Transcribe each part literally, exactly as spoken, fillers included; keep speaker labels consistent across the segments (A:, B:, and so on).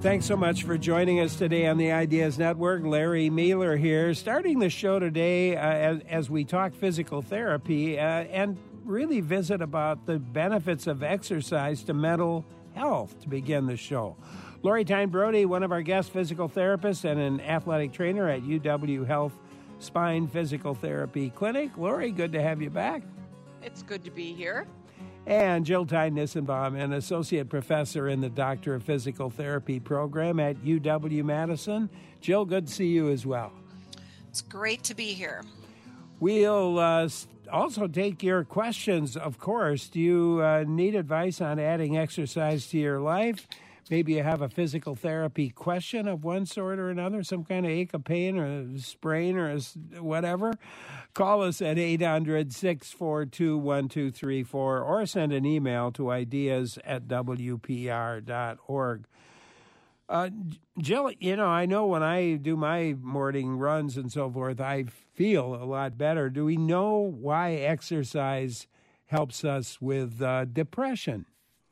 A: Thanks so much for joining us today on the Ideas Network. Larry Mueller here, starting the show today uh, as, as we talk physical therapy uh, and really visit about the benefits of exercise to mental health to begin the show. Lori Tyne Brody, one of our guest physical therapists and an athletic trainer at U W Health Spine Physical Therapy Clinic. Lori, good to have you back.
B: It's good to be here.
A: And Jill Tyne Nissenbaum, an associate professor in the Doctor of Physical Therapy program at U W-Madison. Jill, good to see you as well.
B: It's great to be here.
A: We'll uh, also take your questions, of course. Do you uh, need advice on adding exercise to your life? Maybe you have a physical therapy question of one sort or another, some kind of ache, a pain, or a sprain, or a whatever. Call us at eight hundred, six four two, one two three four or send an email to ideas at w p r dot org. Uh, Jill, you know, I know when I do my morning runs and so forth, I feel a lot better. Do we know why exercise helps us with uh, depression?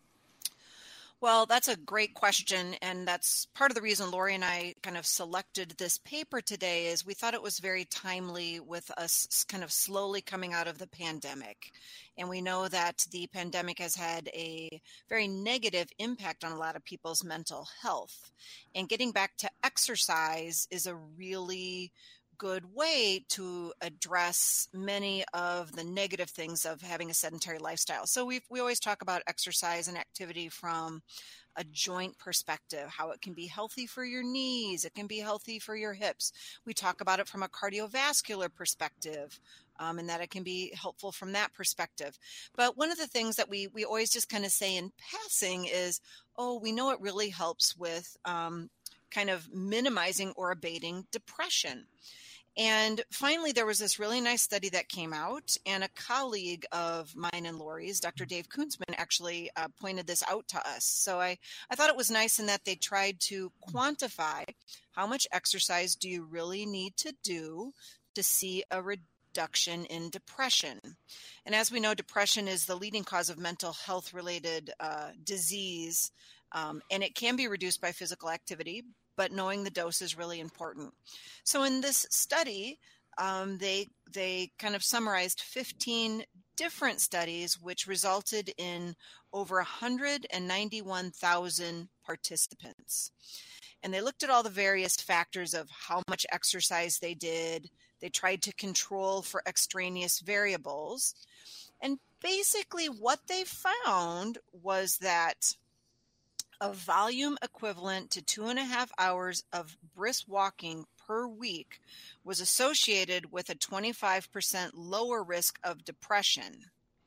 B: Well, that's a great question, and that's part of the reason Lori and I kind of selected this paper today is we thought it was very timely with us kind of slowly coming out of the pandemic. And we know that the pandemic has had a very negative impact on a lot of people's mental health. And getting back to exercise is a really good way to address many of the negative things of having a sedentary lifestyle. So we we always talk about exercise and activity from a joint perspective, how it can be healthy for your knees, it can be healthy for your hips. We talk about it from a cardiovascular perspective, um, and that it can be helpful from that perspective. But one of the things that we we always just kind of say in passing is, oh, we know it really helps with um, kind of minimizing or abating depression. And finally, there was this really nice study that came out, and a colleague of mine and Lori's, Doctor Dave Kunzman, actually uh, pointed this out to us. So I, I thought it was nice in that they tried to quantify how much exercise do you really need to do to see a reduction in depression. And as we know, depression is the leading cause of mental health-related uh, disease, um, and it can be reduced by physical activity, but knowing the dose is really important. So in this study, um, they they kind of summarized fifteen different studies, which resulted in over one hundred ninety-one thousand participants. And they looked at all the various factors of how much exercise they did. They tried to control for extraneous variables. And basically what they found was that a volume equivalent to two and a half hours of brisk walking per week was associated with a twenty-five percent lower risk of depression.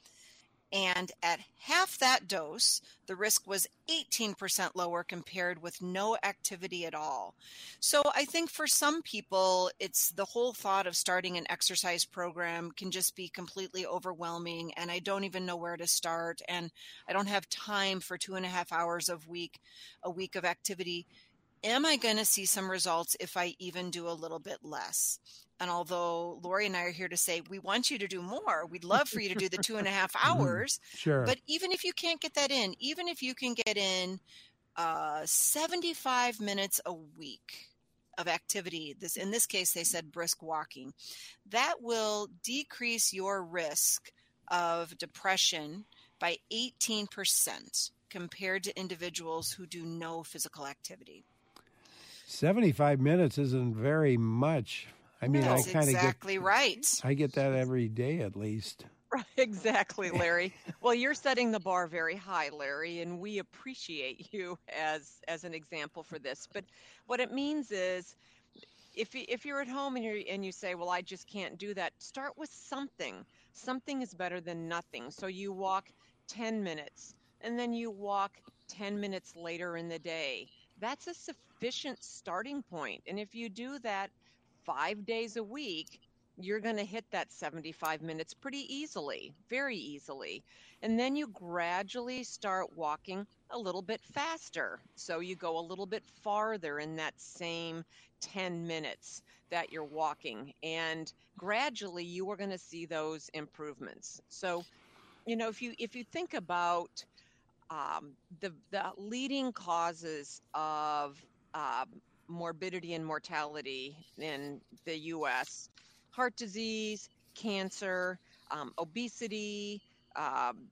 B: And at half that dose, the risk was eighteen percent lower compared with no activity at all. So I think for some people, it's the whole thought of starting an exercise program can just be completely overwhelming, and I don't even know where to start, and I don't have time for two and a half hours of week, a week of activity. Am I going to see some results if I even do a little bit less? And although Lori and I are here to say, we want you to do more, we'd love for you to do the two and a half hours.
A: Sure.
B: But even if you can't get that in, even if you can get in uh, seventy-five minutes a week of activity, this in this case, they said brisk walking, that will decrease your risk of depression by eighteen percent compared to individuals who do no physical activity.
A: seventy-five minutes isn't very much. I mean,
B: That's
A: I kind of
B: exactly
A: get,
B: right.
A: I get that every day at least.
C: Right, exactly, Larry. Well, you're setting the bar very high, Larry, and we appreciate you as as an example for this. But what it means is, if you- if you're at home and you and you say, "Well, I just can't do that," start with something. Something is better than nothing. So you walk ten minutes, and then you walk ten minutes later in the day. That's a sufficient starting point. And if you do that five days a week, you're going to hit that seventy-five minutes pretty easily, very easily. And then you gradually start walking a little bit faster. So you go a little bit farther in that same ten minutes that you're walking. And gradually you are going to see those improvements. So, you know, if you if you think about um, the the leading causes of uh, morbidity and mortality in the U S: heart disease, cancer, um, obesity, um,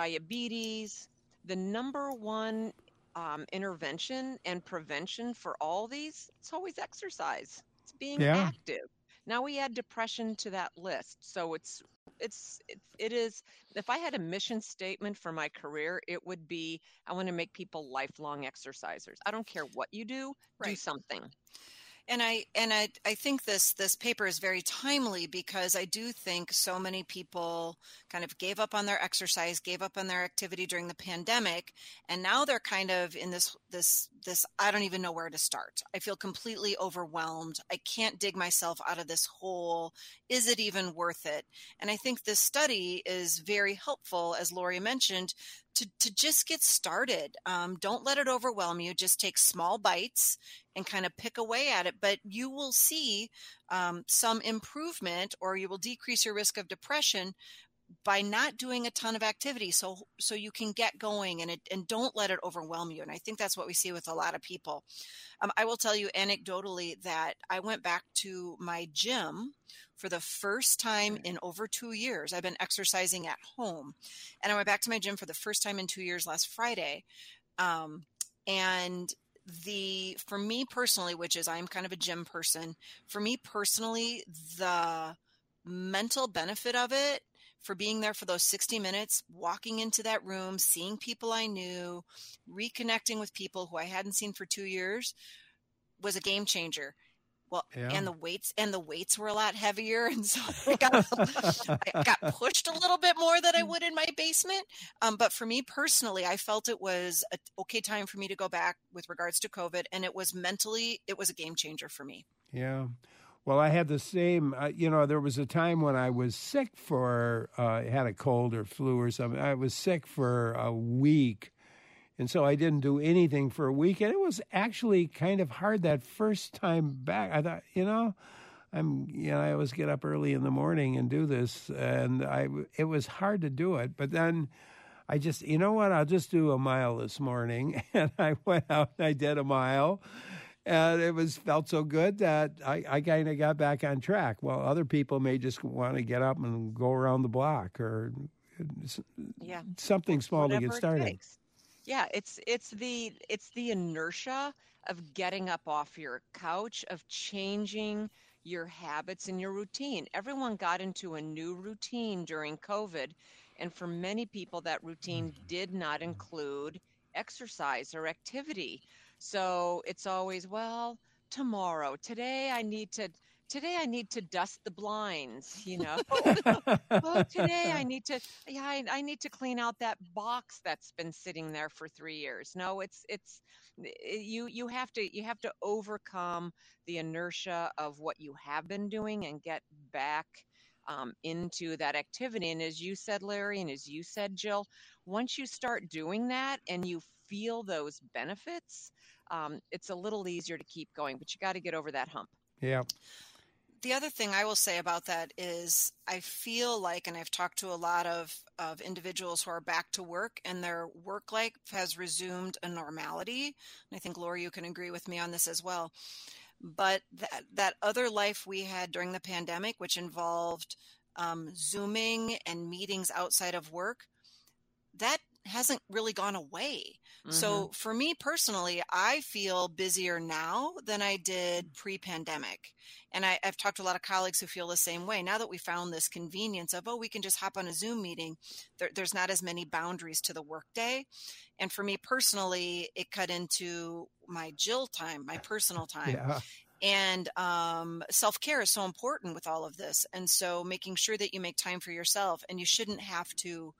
C: diabetes. The number one um, intervention and prevention for all these, it's always exercise. It's being
A: Yeah.
C: active. Now we add depression to that list. So it's it's it's it is if I had a mission statement for my career, it would be I want to make people lifelong exercisers. I don't care what you do, do
B: Right.
C: something.
B: And I and I, I think this this paper is very timely because I do think so many people kind of gave up on their exercise, gave up on their activity during the pandemic, and now they're kind of in this this this I don't even know where to start. I feel completely overwhelmed. I can't dig myself out of this hole. Is it even worth it? And I think this study is very helpful, as Lori mentioned, to, to just get started. Um, don't let it overwhelm you. Just take small bites and kind of pick away at it. But you will see um, some improvement, or you will decrease your risk of depression by not doing a ton of activity. So, so you can get going, and it, and don't let it overwhelm you. And I think that's what we see with a lot of people. Um, I will tell you anecdotally that I went back to my gym for the first time in over two years. I've been exercising at home, and I went back to my gym for the first time in two years last Friday. Um, and the, for me personally, which is I'm kind of a gym person, for me personally, the mental benefit of it, for being there for those sixty minutes, walking into that room, seeing people I knew, reconnecting with people who I hadn't seen for two years, was a game changer. Well,
A: Yeah.
B: and the weights and the weights were a lot heavier, and so I got, I got pushed a little bit more than I would in my basement. Um, but for me personally, I felt it was an okay time for me to go back with regards to COVID, and it was mentally, it was a game changer for me.
A: Yeah. Well, I had the same, uh, you know, there was a time when I was sick for, uh, had a cold or flu or something. I was sick for a week. And so I didn't do anything for a week. And it was actually kind of hard that first time back. I thought, you know, I'm, you know, I always get up early in the morning and do this. And I, it was hard to do it. But then I just, you know what, I'll just do a mile this morning. And I went out and I did a mile. And it was felt so good that I, I kind of got back on track. Well, other people may just want to get up and go around the block or
C: Yeah.
A: something small to
C: Whatever
A: get
C: it
A: started.
C: takes. Yeah, it's it's the it's the inertia of getting up off your couch, of changing your habits and your routine. Everyone got into a new routine during COVID, and for many people that routine did not include exercise or activity. So it's always, well, tomorrow, today I need to today I need to dust the blinds, you know. Oh, today I need to, yeah, I, I need to clean out that box that's been sitting there for three years. No, it's, it's, i- you, you have to, you have to overcome the inertia of what you have been doing and get back um, into that activity. And as you said, Larry, and as you said, Jill, once you start doing that and you feel those benefits, um, it's a little easier to keep going, but you got to get over that hump.
A: Yeah.
B: The other thing I will say about that is I feel like, and I've talked to a lot of, of individuals who are back to work and their work life has resumed a normality. And I think, Lori, you can agree with me on this as well. But that, that other life we had during the pandemic, which involved um, Zooming and meetings outside of work, that hasn't really gone away.
C: Mhm.
B: So for me personally, I feel busier now than I did pre-pandemic. And I, I've talked to a lot of colleagues who feel the same way. Now that we found this convenience of, oh, we can just hop on a Zoom meeting, there, there's not as many boundaries to the workday. And for me personally, it cut into my Jill time, my personal time.
A: Yeah.
B: And um, self-care is so important with all of this. And so making sure that you make time for yourself, and you shouldn't have to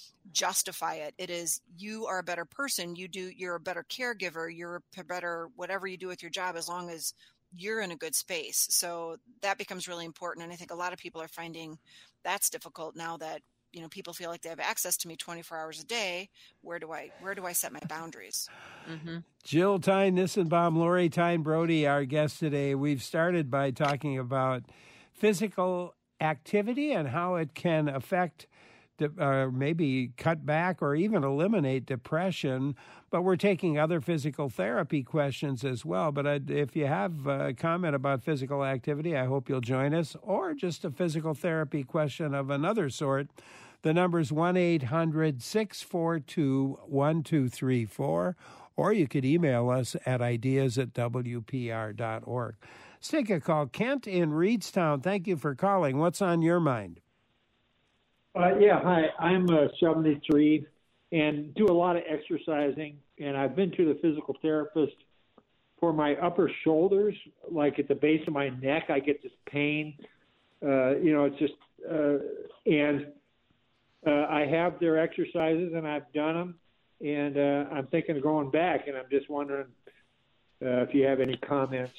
B: justify it. It is, you are a better person. You do, you're a better caregiver. You're a better, whatever you do with your job, as long as you're in a good space. So that becomes really important. And I think a lot of people are finding that's difficult now that, you know, people feel like they have access to me twenty-four hours a day. Where do I, where do I set my boundaries?
C: Mm-hmm.
A: Jill Tyne Nissenbaum, Lori Tyne Brody, our guest today. We've started by talking about physical activity and how it can affect de- uh, maybe cut back or even eliminate depression. But we're taking other physical therapy questions as well. But I, if you have a comment about physical activity, I hope you'll join us, or just a physical therapy question of another sort. The number's one eight hundred six four two one two three four, or you could email us at ideas at w p r dot org. Let's take a call. Kent in Reedstown, thank you for calling. What's on your mind?
D: Uh, yeah, hi. I'm uh, seventy-three and do a lot of exercising, and I've been to the physical therapist for my upper shoulders, like at the base of my neck. I get this pain. Uh, you know, it's just, uh, and uh, I have their exercises, and I've done them, and uh, I'm thinking of going back, and I'm just wondering uh, if you have any comments.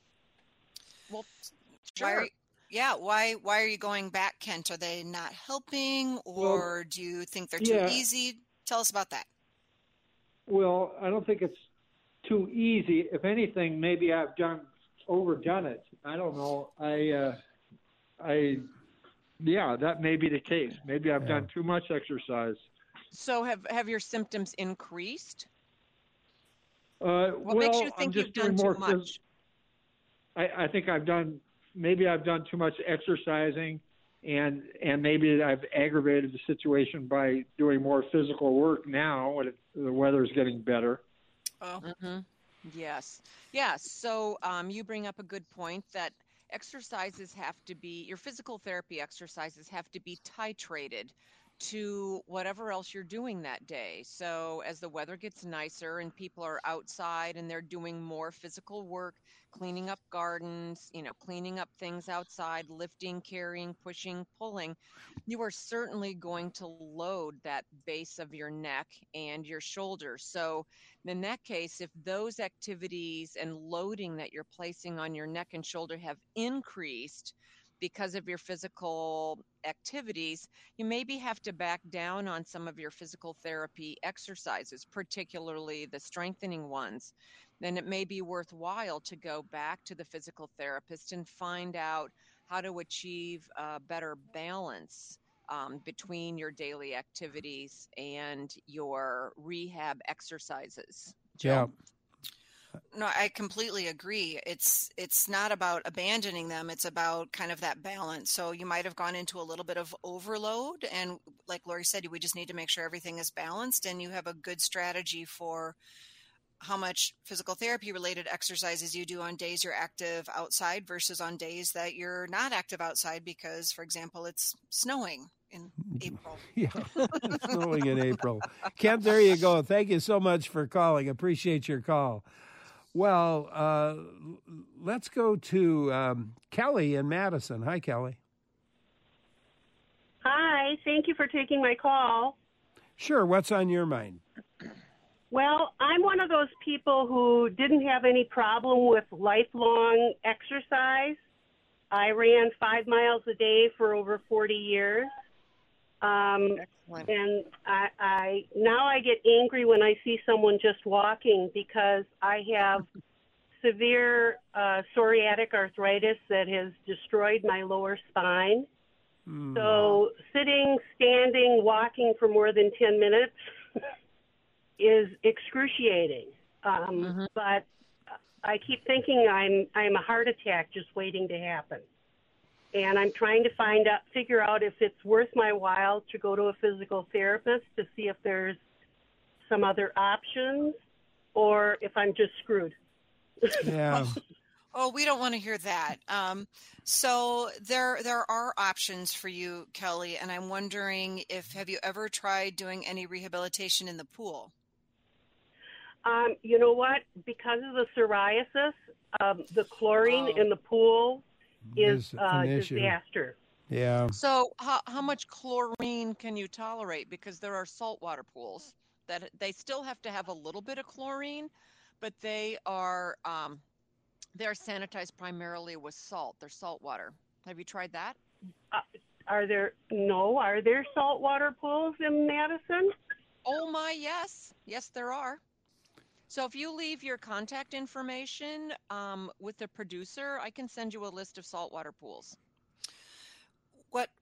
C: Well,
B: Why
C: sure.
B: are, yeah, why why are you going back, Kent? Are they not helping, or
D: Well,
B: do you think they're too
D: yeah.
B: easy? Tell us about that.
D: Well, I don't think it's too easy. If anything, maybe I've done overdone it. I don't know. I, uh, I, yeah, that may be the case. Maybe I've
A: Yeah.
D: done too much exercise.
C: So have have your symptoms increased?
D: Uh,
C: What
D: well,
C: makes you
D: I'm
C: think
D: just
C: you've done
D: doing more.
C: too
D: phys-
C: much?
D: I, I think I've done. Maybe I've done too much exercising, and and maybe I've aggravated the situation by doing more physical work now when it, the weather's getting better.
B: Oh,
C: Mm-hmm. Yes. Yes. So um, you bring up a good point that exercises have to be, your physical therapy exercises have to be titrated to whatever else you're doing that day. So as the weather gets nicer and people are outside and they're doing more physical work, cleaning up gardens, you know, cleaning up things outside, lifting, carrying, pushing, pulling, you are certainly going to load that base of your neck and your shoulders. So in that case, if those activities and loading that you're placing on your neck and shoulder have increased because of your physical activities, you maybe have to back down on some of your physical therapy exercises, particularly the strengthening ones. Then it may be worthwhile to go back to the physical therapist and find out how to achieve a better balance um, between your daily activities and your rehab exercises.
A: Yeah.
C: Joe?
B: no, I completely agree. It's it's not about abandoning them. It's about kind of that balance. So you might have gone into a little bit of overload, and like Lori said, we just need to make sure everything is balanced, and you have a good strategy for how much physical therapy related exercises you do on days you're active outside versus on days that you're not active outside because, for example, it's snowing in April.
A: Yeah, it's snowing in April. Kent, there you go. Thank you so much for calling. Appreciate your call. Well, uh, let's go to um, Kelly in Madison. Hi, Kelly.
E: Hi, thank you for taking my call.
A: Sure, what's on your mind?
E: Well, I'm one of those people who didn't have any problem with lifelong exercise. I ran five miles a day for over forty years. Um,
C: Excellent.
E: and I, I now I get angry when I see someone just walking because I have severe uh, psoriatic arthritis that has destroyed my lower spine.
A: Mm.
E: So sitting, standing, walking for more than ten minutes is excruciating. Um,
C: Mhm.
E: But I keep thinking I'm I'm a heart attack just waiting to happen. And I'm trying to find out, figure out if it's worth my while to go to a physical therapist to see if there's some other options or if I'm just screwed.
A: Yeah.
B: Oh, we don't want to hear that. Um, so there there are options for you, Kelly, and I'm wondering if have you ever tried doing any rehabilitation in the pool?
E: Um, you know what? Because of the psoriasis, um, the chlorine
B: Oh.
E: in the pool is
A: Is
E: uh,
A: an issue.
E: disaster.
A: Yeah.
C: So how, how much chlorine can you tolerate? Because there are saltwater pools that they still have to have a little bit of chlorine, but they are um, they're sanitized primarily with salt. They're salt water. Have you tried that?
E: Uh, are there no? Are there saltwater pools in Madison?
C: Oh my, yes. Yes, there are. So if you leave your contact information um, with the producer, I can send you a list of saltwater pools.
B: What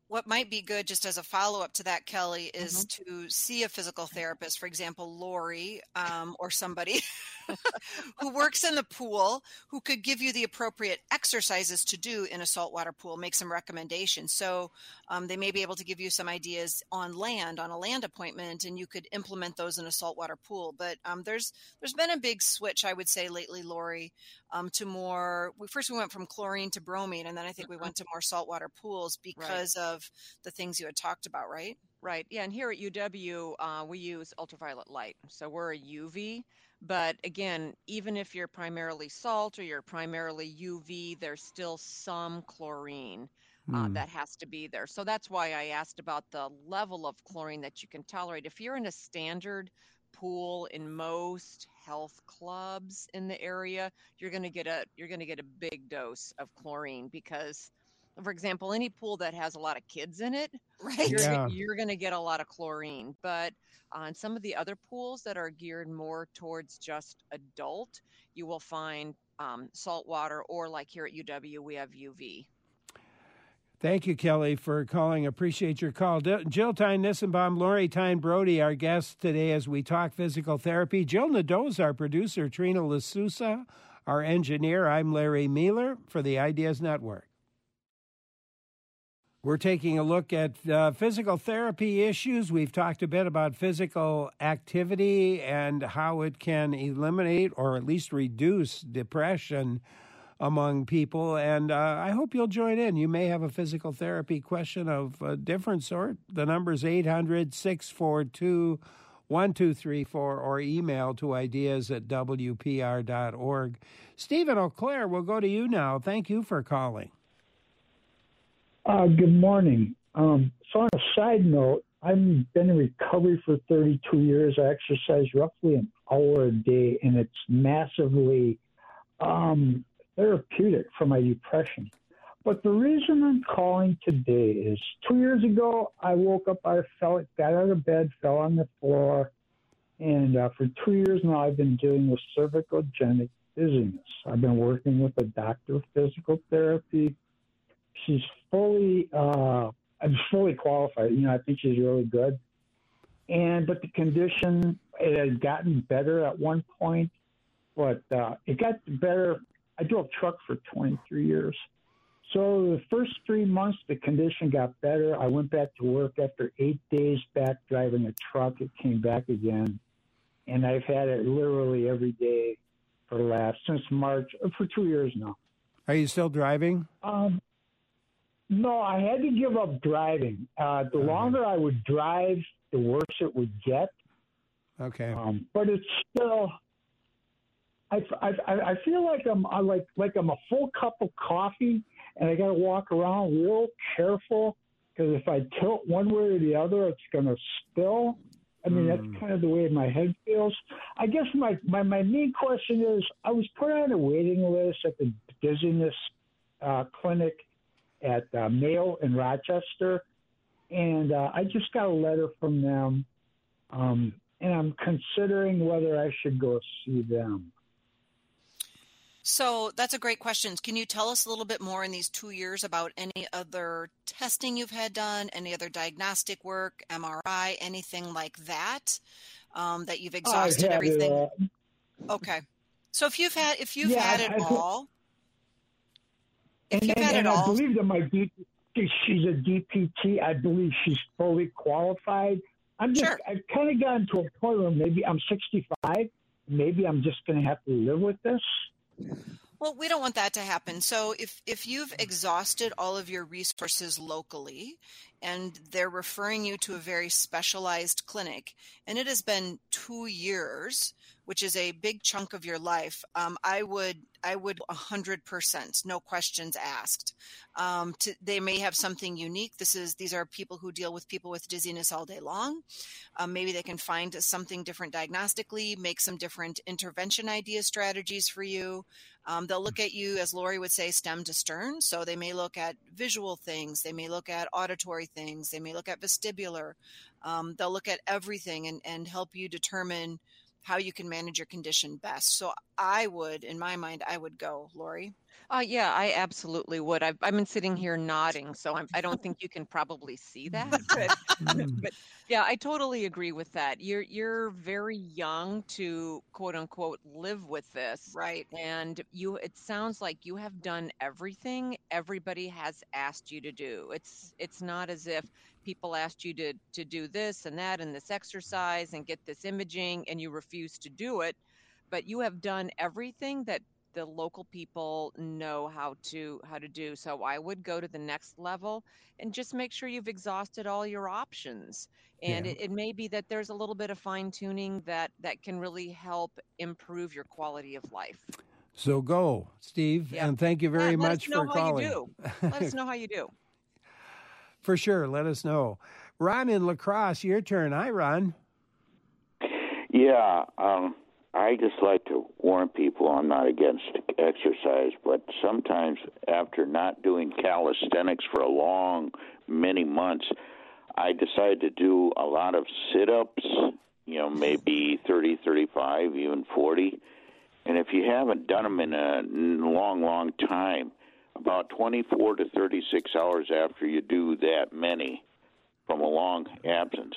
B: what might be good, just as a follow-up to that, Kelly, is
C: Mm-hmm.
B: to see a physical therapist, for example, Lori, um, or somebody who works in the pool, who could give you the appropriate exercises to do in a saltwater pool, make some recommendations. So um, they may be able to give you some ideas on land, on a land appointment, and you could implement those in a saltwater pool. But um, there's there's been a big switch, I would say, lately, Lori, um, to more, we, first we went from chlorine to bromine, and then I think we went to more saltwater pools because
C: Right.
B: of the things you had talked about, right?
C: Right. Yeah. And here at U W, uh, we use ultraviolet light. So we're a U V. But again, even if you're primarily salt or you're primarily U V, there's still some chlorine uh,
A: Hmm.
C: that has to be there. So that's why I asked about the level of chlorine that you can tolerate. If you're in a standard pool in most health clubs in the area, you're going to get a you're going to get a big dose of chlorine because, for example, any pool that has a lot of kids in it,
B: Right.
C: you're
A: Yeah.
C: you're going to get a lot of chlorine. But on some of the other pools that are geared more towards just adult, you will find um, salt water, or like here at U W, we have U V.
A: Thank you, Kelly, for calling. Appreciate your call. D- Jill Tyne Nissenbaum, Lori Tyne Brody, our guests today as we talk physical therapy. Jill Nadeau, our producer, Trina LaSousa, our engineer. I'm Larry Mueller for the Ideas Network. We're taking a look at uh, physical therapy issues. We've talked a bit about physical activity and how it can eliminate or at least reduce depression among people. And uh, I hope you'll join in. You may have a physical therapy question of a different sort. The number is eight hundred, six four two, one two three four or email to ideas at w p r dot org. Stephen Eau Claire, we'll go to you now. Thank you for calling.
F: Uh, good morning. Um, so on a side note, I've been in recovery for thirty-two years. I exercise roughly an hour a day, and it's massively um, therapeutic for my depression. But the reason I'm calling today is two years ago, I woke up, I fell, got out of bed, fell on the floor, and uh, for two years now, I've been dealing with cervicogenic dizziness. I've been working with a doctor of physical therapy. She's fully, uh, I'm fully qualified. You know, I think she's really good. And, but the condition, it had gotten better at one point, but uh, it got better. I drove truck for twenty-three years. So the first three months, the condition got better. I went back to work after eight days back driving a truck. It came back again. And I've had it literally every day for the last, since March, for two years now.
A: Are you still driving?
F: Um, no, I had to give up driving. Uh, the
A: Okay.
F: longer I would drive, the worse it would get.
A: Okay.
F: Um, but it's still, I, I, I feel like I'm I like like I'm a full cup of coffee, and I got to walk around real careful because if I tilt one way or the other, it's going to spill. I mean,
A: Mm.
F: that's kind of the way my head feels. I guess my, my, my main question is, I was put on a waiting list at the dizziness uh, clinic at uh, Mayo in Rochester, and uh, I just got a letter from them, um, and I'm considering whether I should go see them.
B: So that's a great question. Can you tell us a little bit more in these two years about any other testing you've had done, any other diagnostic work, M R I, anything like that, um, that you've exhausted
F: I've had
B: everything?
F: It, uh,
B: Okay. So if you've had, if you've
F: Yeah,
B: had it
F: I've-
B: all, if
F: and
B: you've
F: and,
B: had it
F: and I
B: all,
F: believe that my D, she's a D P T. I believe she's fully qualified. I'm just,
B: Sure.
F: I've kind of gotten to a point where maybe I'm sixty-five. Maybe I'm just going to have to live with this.
B: well, we don't want that to happen. So if, if you've exhausted all of your resources locally and they're referring you to a very specialized clinic, and it has been two years, which is a big chunk of your life, um, I would I would one hundred percent, no questions asked. Um, to, they may have something unique. This is these are people who deal with people with dizziness all day long. Um, maybe they can find something different diagnostically, make some different intervention ideas, strategies for you. Um, they'll look at you, as Lori would say, stem to stern. So they may look at visual things. They may look at auditory things. They may look at vestibular. Um, they'll look at everything and, and help you determine how you can manage your condition best. So I would, in my mind, I would go, Lori.
C: Uh, yeah, I absolutely would. I've, I've been sitting here nodding, so I'm, I don't think you can probably see that. But,
A: Mm.
C: but yeah, I totally agree with that. You're you're very young to quote unquote live with this,
B: Right.
C: and you. It sounds like you have done everything everybody has asked you to do. It's it's not as if people asked you to to do this and that and this exercise and get this imaging, and you refuse to do it. But you have done everything that the local people know how to how to do. So I would go to the next level and just make sure you've exhausted all your options. And
A: Yeah.
C: it, it may be that there's a little bit of fine tuning that that can really help improve your quality of life.
A: So go, Steve,
C: Yeah.
A: and thank you
C: Yeah,
A: very
C: let
A: much
C: us know
A: for
C: how
A: calling.
C: you do. Let us know how you do.
A: For sure, let us know. Ron in La Crosse, your turn. Hi, Ron.
G: Yeah, um, I just like to warn people I'm not against exercise, but sometimes after not doing calisthenics for a long, many months, I decide to do a lot of sit-ups, you know, maybe thirty, thirty-five, even forty. And if you haven't done them in a long, long time, about twenty-four to thirty-six hours after you do that many from a long absence,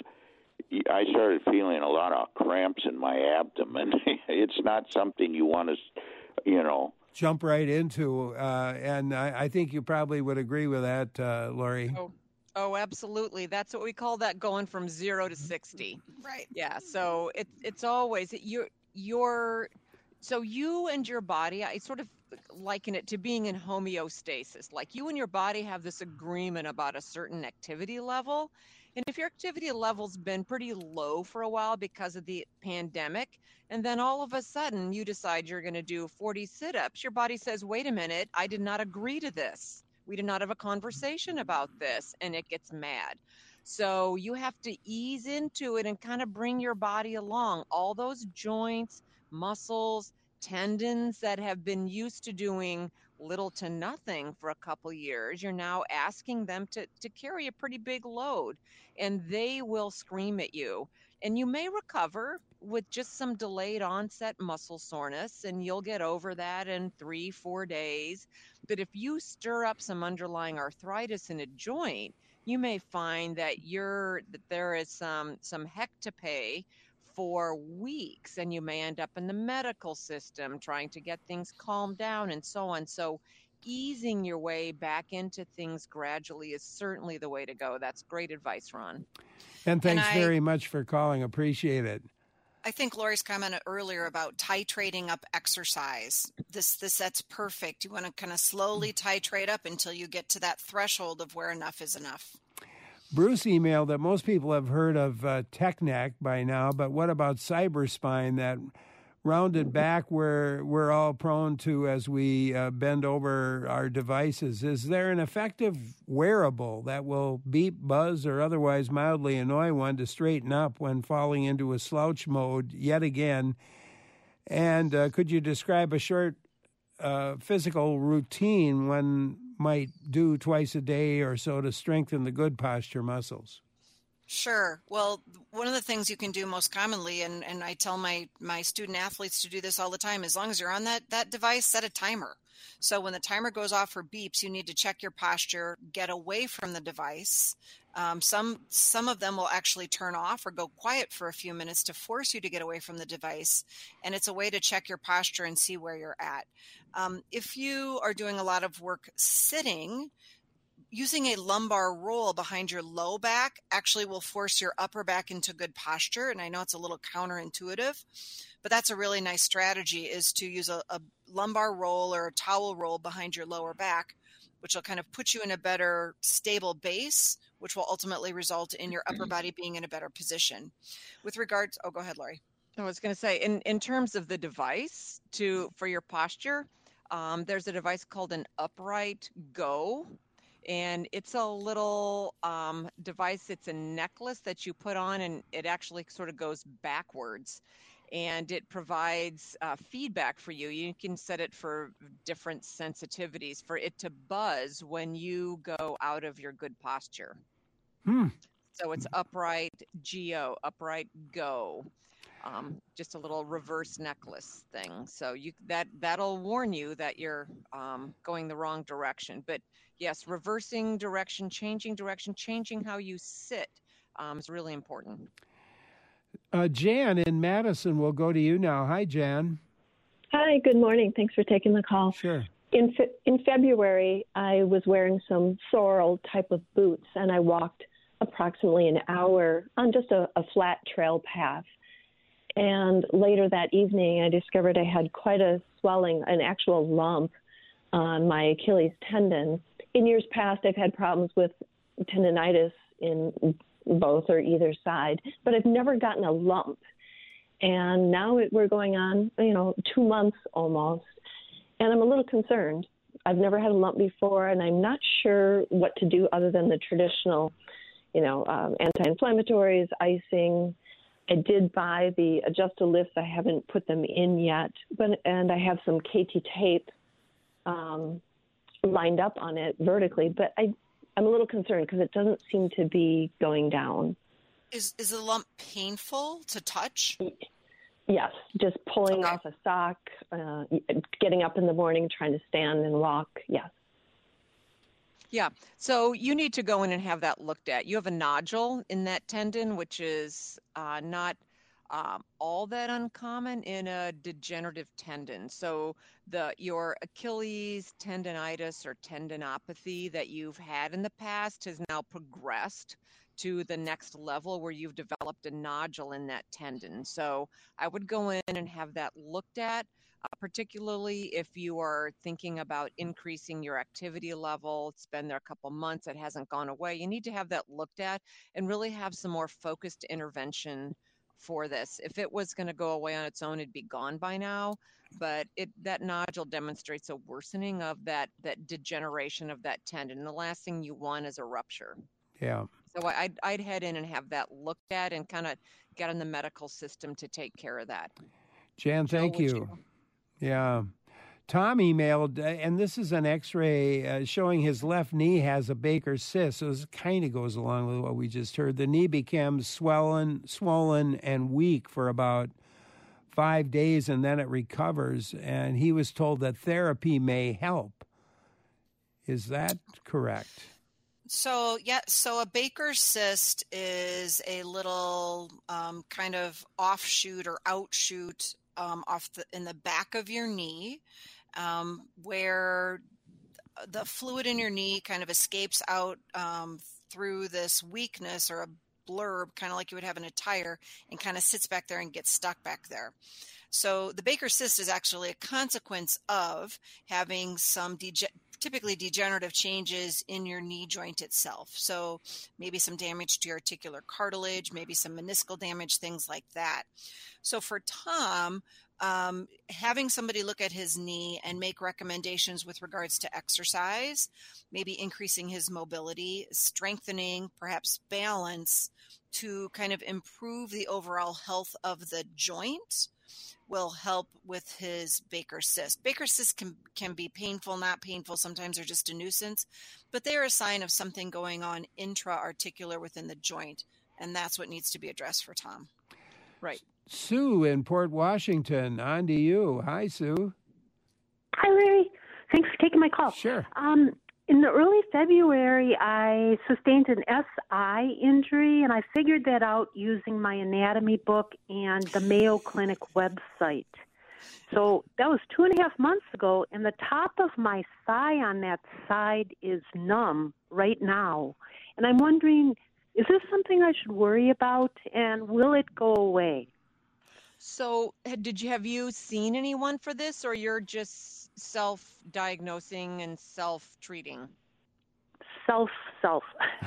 G: I started feeling a lot of cramps in my abdomen. It's not something you want to, you know.
A: Jump right into, uh, and I, I think you probably would agree with that, uh, Lori.
C: Oh, oh, absolutely. That's what we call that going from zero to sixty.
B: Right.
C: Yeah. So it's it's always you're you're so you and your body. I sort of liken it to being in homeostasis. Like you and your body have this agreement about a certain activity level. And if your activity level's been pretty low for a while because of the pandemic, and then all of a sudden you decide you're going to do forty sit-ups, your body says, wait a minute, I did not agree to this. We did not have a conversation about this, and it gets mad. So you have to ease into it and kind of bring your body along. All those joints, muscles, tendons that have been used to doing little to nothing for a couple years, you're now asking them to, to carry a pretty big load, and they will scream at you. And you may recover with just some delayed onset muscle soreness, and you'll get over that in three, four days. But if you stir up some underlying arthritis in a joint, you may find that you're that there is some some heck to pay for weeks, and you may end up in the medical system trying to get things calmed down and so on. So easing your way back into things gradually is certainly the way to go. That's great advice, Ron.
A: And thanks
B: And I-
A: very much for calling. Appreciate it.
B: I think Lori's commented earlier about titrating up exercise. This this that's perfect. You want to kind of slowly titrate up until you get to that threshold of where enough is enough.
A: Bruce emailed that most people have heard of uh, TechNeck by now, but what about Cyberspine, that rounded back where we're all prone to as we uh, bend over our devices? Is there an effective wearable that will beep, buzz, or otherwise mildly annoy one to straighten up when falling into a slouch mode yet again? And uh, could you describe a short uh, physical routine one might do twice a day or so to strengthen the good posture muscles?
B: Sure. Well, one of the things you can do most commonly, and, and I tell my, my student athletes to do this all the time, as long as you're on that, that device, set a timer. So when the timer goes off for beeps, you need to check your posture, get away from the device. Um, some some of them will actually turn off or go quiet for a few minutes to force you to get away from the device. And it's a way to check your posture and see where you're at. Um, if you are doing a lot of work sitting, using a lumbar roll behind your low back actually will force your upper back into good posture. And I know it's a little counterintuitive, but that's a really nice strategy, is to use a, a lumbar roll or a towel roll behind your lower back, which will kind of put you in a better stable base, which will ultimately result in your upper body being in a better position. With regards, oh, go ahead, Lori.
C: I was going to say, in, in terms of the device to for your posture, um, there's a device called an Upright Go. And it's a little um, device. It's a necklace that you put on, and it actually sort of goes backwards. And it provides uh, feedback for you. You can set it for different sensitivities for it to buzz when you go out of your good posture.
A: Hmm.
C: So it's Upright G O, Upright Go. um, just a little reverse necklace thing. So you that that'll warn you that you're um, going the wrong direction. But yes, reversing direction, changing direction, changing how you sit um, is really important.
A: Uh, Jan in Madison will go to you now. Hi, Jan.
H: Hi, good morning. Thanks for taking the call.
A: Sure.
H: In fe- in February, I was wearing some sorrel type of boots, and I walked approximately an hour on just a, a flat trail path. And later that evening, I discovered I had quite a swelling, an actual lump on my Achilles tendon. In years past, I've had problems with tendonitis in both or either side, but I've never gotten a lump. And now it, we're going on, you know, two months almost, and I'm a little concerned. I've never had a lump before, and I'm not sure what to do other than the traditional, you know, um, anti-inflammatories, icing. I did buy the Adjust-A-Lifts. I haven't put them in yet, but and I have some K T tape um, lined up on it vertically, but I, I'm a little concerned because it doesn't seem to be going down.
B: Is is the lump painful to touch?
H: Yes, just pulling
B: Okay.
H: off a sock, uh, getting up in the morning, trying to stand and walk. Yes.
C: Yeah. So you need to go in and have that looked at. You have a nodule in that tendon, which is uh, not um, all that uncommon in a degenerative tendon. So the your Achilles tendonitis or tendinopathy that you've had in the past has now progressed to the next level where you've developed a nodule in that tendon. So I would go in and have that looked at. Uh, particularly if you are thinking about increasing your activity level. It's been there a couple months, it hasn't gone away. You need to have that looked at and really have some more focused intervention for this. If it was going to go away on its own, it'd be gone by now. But it that nodule demonstrates a worsening of that that degeneration of that tendon. And the last thing you want is a rupture.
A: Yeah.
C: So I- I'd, I'd head in and have that looked at and kind of get in the medical system to take care of that.
A: Jan,
C: Joe,
A: thank
C: would
A: you.
C: you?
A: Yeah. Tom emailed, uh, and this is an x-ray uh, showing his left knee has a Baker's cyst. So this kind of goes along with what we just heard. The knee became swollen, swollen and weak for about five days, and then it recovers. And he was told that therapy may help. Is that correct?
B: So, yeah, so a Baker's cyst is a little um, kind of offshoot or outshoot um, off the in the back of your knee, um, where the fluid in your knee kind of escapes out um, through this weakness or a blurb, kind of like you would have in a tire, and kind of sits back there and gets stuck back there. So the Baker's cyst is actually a consequence of having some dege- typically degenerative changes in your knee joint itself. So maybe some damage to your articular cartilage, maybe some meniscal damage, things like that. So for Tom, um, having somebody look at his knee and make recommendations with regards to exercise, maybe increasing his mobility, strengthening, perhaps balance to kind of improve the overall health of the joint will help with his Baker's cyst. Baker's cyst can, can be painful, not painful. Sometimes they're just a nuisance, but they are a sign of something going on intra-articular within the joint, and that's what needs to be addressed for Tom.
C: Right.
A: Sue in Port Washington, on to you. Hi, Sue.
I: Hi, Larry. Thanks for taking my call.
A: Sure.
I: Um, in the early February, I sustained an S I injury, and I figured that out using my anatomy book and the Mayo Clinic website. So that was two and a half months ago, and the top of my thigh on that side is numb right now. And I'm wondering, is this something I should worry about, and will it go away?
C: So, had- did you have you seen anyone for this, or you're just self-diagnosing and self-treating?
I: Self, self.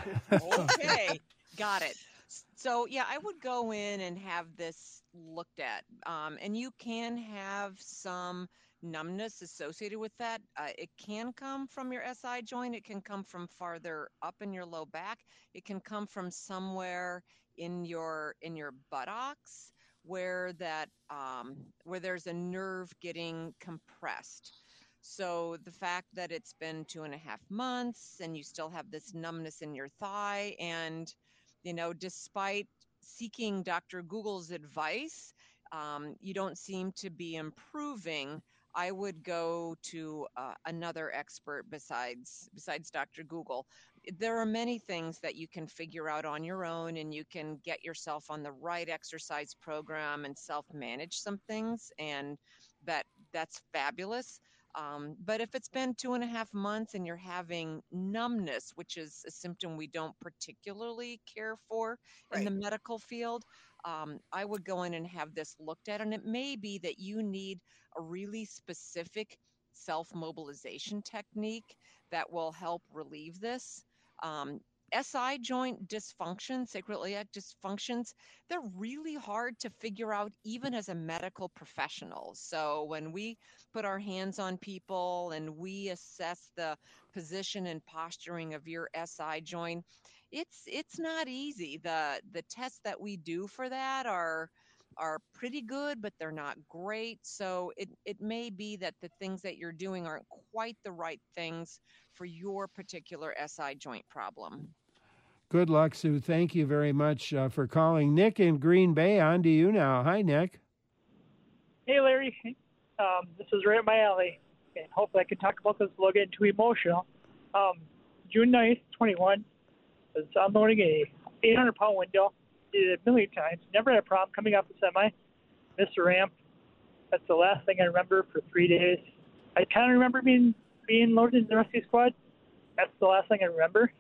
C: Okay, got it. So, yeah, I would go in and have this looked at, um, and you can have some numbness associated with that. Uh, it can come from your S I joint. It can come from farther up in your low back. It can come from somewhere in your in your buttocks, where that um, where there's a nerve getting compressed. So the fact that it's been two and a half months and you still have this numbness in your thigh, and you know, despite seeking Doctor Google's advice um, you don't seem to be improving, I would go to uh, another expert besides besides Doctor Google. There are many things that you can figure out on your own, and you can get yourself on the right exercise program and self-manage some things, and that that's fabulous. Um, but if it's been two and a half months and you're having numbness, which is a symptom we don't particularly care for in
B: Right.
C: the medical field, um, I would go in and have this looked at. And it may be that you need a really specific self-mobilization technique that will help relieve this. Um, S I joint dysfunction, sacroiliac dysfunctions, they're really hard to figure out even as a medical professional. So when we put our hands on people and we assess the position and posturing of your S I joint, it's it's not easy. The the tests that we do for that are are pretty good, but they're not great. So it, it may be that the things that you're doing aren't quite the right things for your particular S I joint problem.
A: Good luck, Sue. Thank you very much uh, for calling. Nick in Green Bay, on to you now. Hi, Nick.
J: Hey, Larry. Um, this is right up my alley, and hopefully I can talk about this without getting too emotional. Um, June ninth, twenty-one, I was unloading a eight hundred pound window. Did it a million times. Never had a problem coming off the semi. Missed a ramp. That's the last thing I remember for three days. I kind of remember being being loaded in the rescue squad. That's the last thing I remember.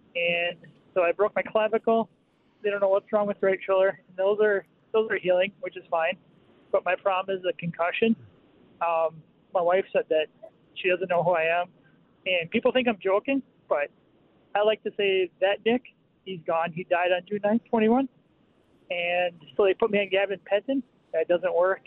J: And so I broke my clavicle. They don't know what's wrong with the right shoulder. And those are those are healing, which is fine. But my problem is a concussion. Um, my wife said that she doesn't know who I am. And people think I'm joking, but I like to say that Nick, he's gone. He died on June ninth, twenty-one. And so they put me on gabapentin. That doesn't work.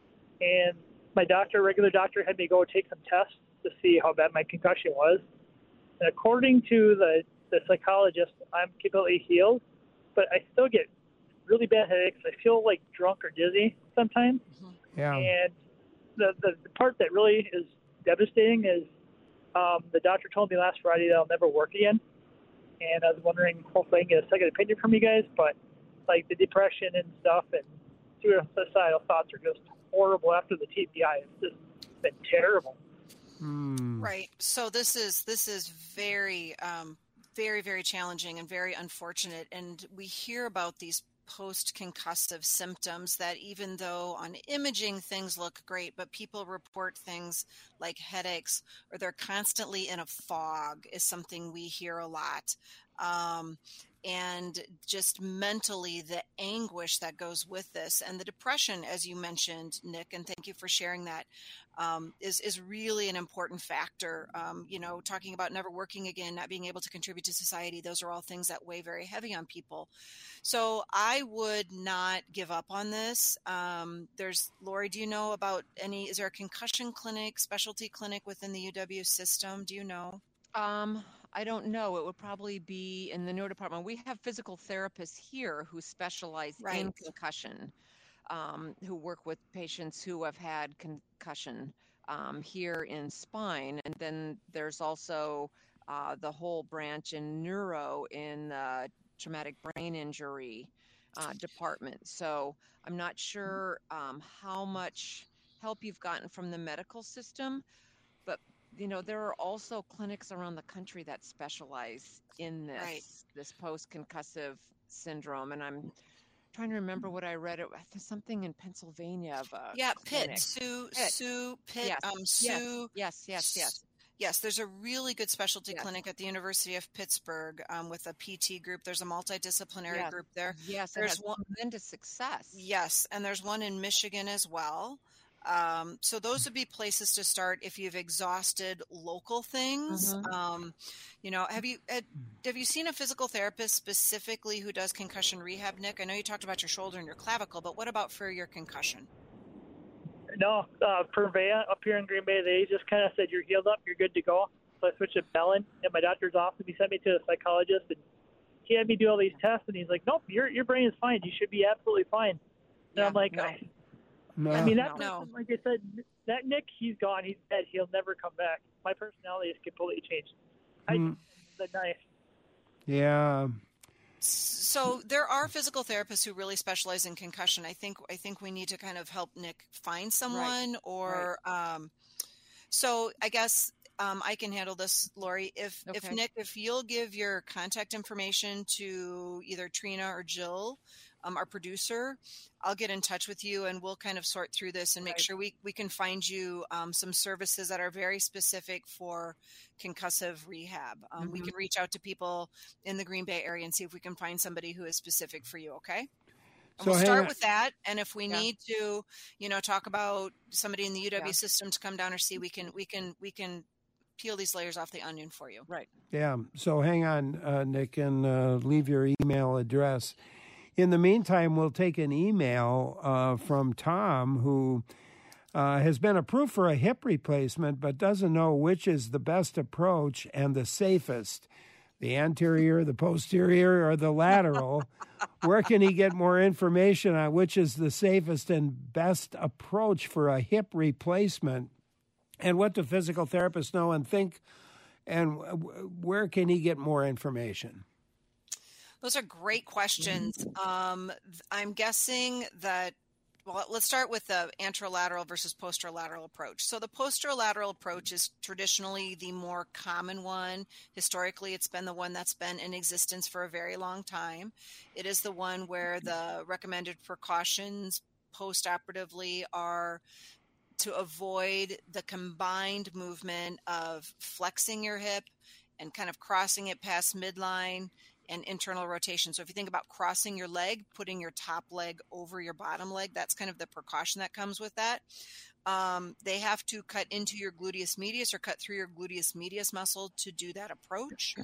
J: And my doctor, regular doctor, had me go take some tests to see how bad my concussion was. And according to the, the psychologist, I'm completely healed, but I still get really bad headaches. I feel like drunk or dizzy sometimes.
A: Yeah.
J: And the, the, the part that really is devastating is um, the doctor told me last Friday that I'll never work again. And I was wondering, hopefully I can get a second opinion from you guys, but like the depression and stuff and suicidal thoughts are just horrible after the T B I. It's just been terrible.
A: Mm.
B: Right. So this is this is very, um, very, very challenging and very unfortunate. And we hear about these post-concussive symptoms that even though on imaging things look great, but people report things like headaches or they're constantly in a fog is something we hear a lot. Um, and just mentally the anguish that goes with this and the depression, as you mentioned, Nick, and thank you for sharing that, um, is, is really an important factor. Um, you know, talking about never working again, not being able to contribute to society, those are all things that weigh very heavy on people. So I would not give up on this. Um, there's, Lori, do you know about any, is there a concussion clinic, specialty clinic within the U W system? Do you know?
C: Um, I don't know. It would probably be in the neuro department. We have physical therapists here who specialize
B: Right.
C: in concussion, um, who work with patients who have had concussion um, here in spine. And then there's also uh, the whole branch in neuro in the traumatic brain injury uh, department. So I'm not sure um, how much help you've gotten from the medical system, but you know, there are also clinics around the country that specialize in this,
B: Right.
C: this post-concussive syndrome. And I'm trying to remember what I read. It was something in Pennsylvania of a
B: Yeah, Pitt,
C: clinic.
B: Sue,
C: Pitt.
B: Sue, Pitt,
C: Yes,
B: um,
C: yes,
B: Sue.
C: yes, yes, yes.
B: Yes, there's a really good specialty
C: Yes.
B: clinic at the University of Pittsburgh um, with a P T group. There's a multidisciplinary
C: Yes.
B: group there.
C: Yes, it
B: There's
C: has
B: one,
C: tremendous success.
B: yes, and there's one in Michigan as well. Um, so those would be places to start if you've exhausted local things.
C: Mhm.
B: Um, you know, have you uh, have you seen a physical therapist specifically who does concussion rehab, Nick? I know you talked about your shoulder and your clavicle, but what about for your concussion?
J: No, uh, Purveya up here in Green Bay, they just kind of said, you're healed up, you're good to go. So I switched to Bellin at my doctor's office. He sent me to a psychologist, and he had me do all these tests, and he's like, nope, your your brain is fine. You should be absolutely fine. And
B: Yeah,
J: I'm like,
B: no.
J: I,
A: No.
J: I mean, that
B: No.
J: person, like I said, that Nick, he's gone. He's dead. He'll never come back. My personality is completely changed. I
A: Mm.
J: the knife.
A: Yeah.
B: So there are physical therapists who really specialize in concussion. I think I think we need to kind of help Nick find someone, right. or right. Um, so I guess um, I can handle this, Lori. If okay. if Nick, if you'll give your contact information to either Trina or Jill, um, our producer, I'll get in touch with you and we'll kind of sort through this and make right. sure we, we can find you um, some services that are very specific for concussive rehab. Um, mm-hmm. We can reach out to people in the Green Bay area and see if we can find somebody who is specific for you. Okay. And so we'll start with that. And if we yeah. need to, you know, talk about somebody in the U W yeah. system to come down or see, we can, we can, we can peel these layers off the onion for you.
C: Right.
A: Yeah. So hang on, uh, Nick, and uh, leave your email address. In the meantime, we'll take an email uh, from Tom, who uh, has been approved for a hip replacement, but doesn't know which is the best approach and the safest, the anterior, the posterior, or the lateral. Where can he get more information on which is the safest and best approach for a hip replacement? And what do physical therapists know and think? And where can he get more information?
B: Those are great questions. Um, I'm guessing that, well, let's start with the anterolateral versus posterolateral approach. So the posterolateral approach is traditionally the more common one. Historically, it's been the one that's been in existence for a very long time. It is the one where the recommended precautions postoperatively are to avoid the combined movement of flexing your hip and kind of crossing it past midline and internal rotation. So if you think about crossing your leg, putting your top leg over your bottom leg, that's kind of the precaution that comes with that. Um, they have to cut into your gluteus medius or cut through your gluteus medius muscle to do that approach.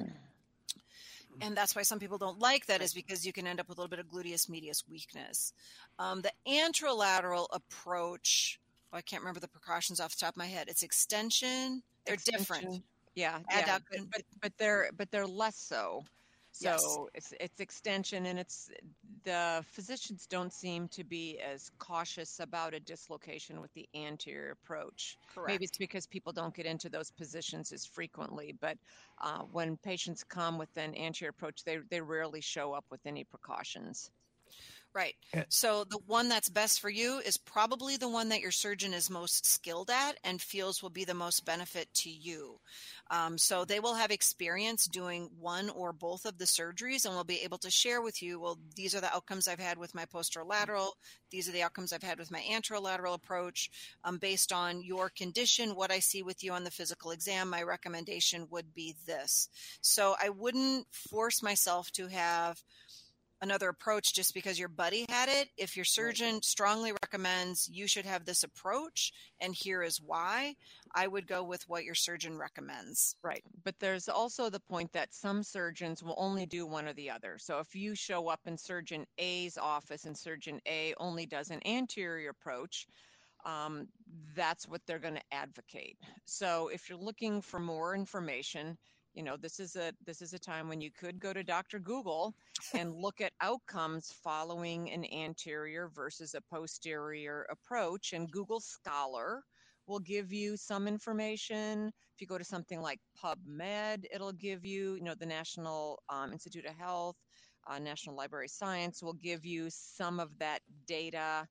B: And that's why some people don't like that, is because you can end up with a little bit of gluteus medius weakness. Um, the anterolateral approach, oh, I can't remember the precautions off the top of my head. It's extension. They're extension. different.
C: Yeah, yeah, but, but but they're but they're less so. So yes. it's it's extension, and it's the physicians don't seem to be as cautious about a dislocation with the anterior approach.
B: Correct.
C: Maybe it's because people don't get into those positions as frequently, but uh, when patients come with an anterior approach, they they rarely show up with any precautions.
B: Right. So the one that's best for you is probably the one that your surgeon is most skilled at and feels will be the most benefit to you. Um, so they will have experience doing one or both of the surgeries and will be able to share with you, well, these are the outcomes I've had with my posterolateral. These are the outcomes I've had with my anterolateral approach. Um, based on your condition, what I see with you on the physical exam, my recommendation would be this. So I wouldn't force myself to have another approach just because your buddy had it. If your surgeon right. strongly recommends you should have this approach and here is why, I would go with what your surgeon recommends.
C: Right. But there's also the point that some surgeons will only do one or the other. So if you show up in surgeon A's office and surgeon A only does an anterior approach, um, that's what they're going to advocate. So if you're looking for more information, you know, this is a this is a time when you could go to Doctor Google and look at outcomes following an anterior versus a posterior approach. And Google Scholar will give you some information. If you go to something like PubMed, it'll give you, you know, the National um, Institute of Health, uh, National Library of Science will give you some of that data.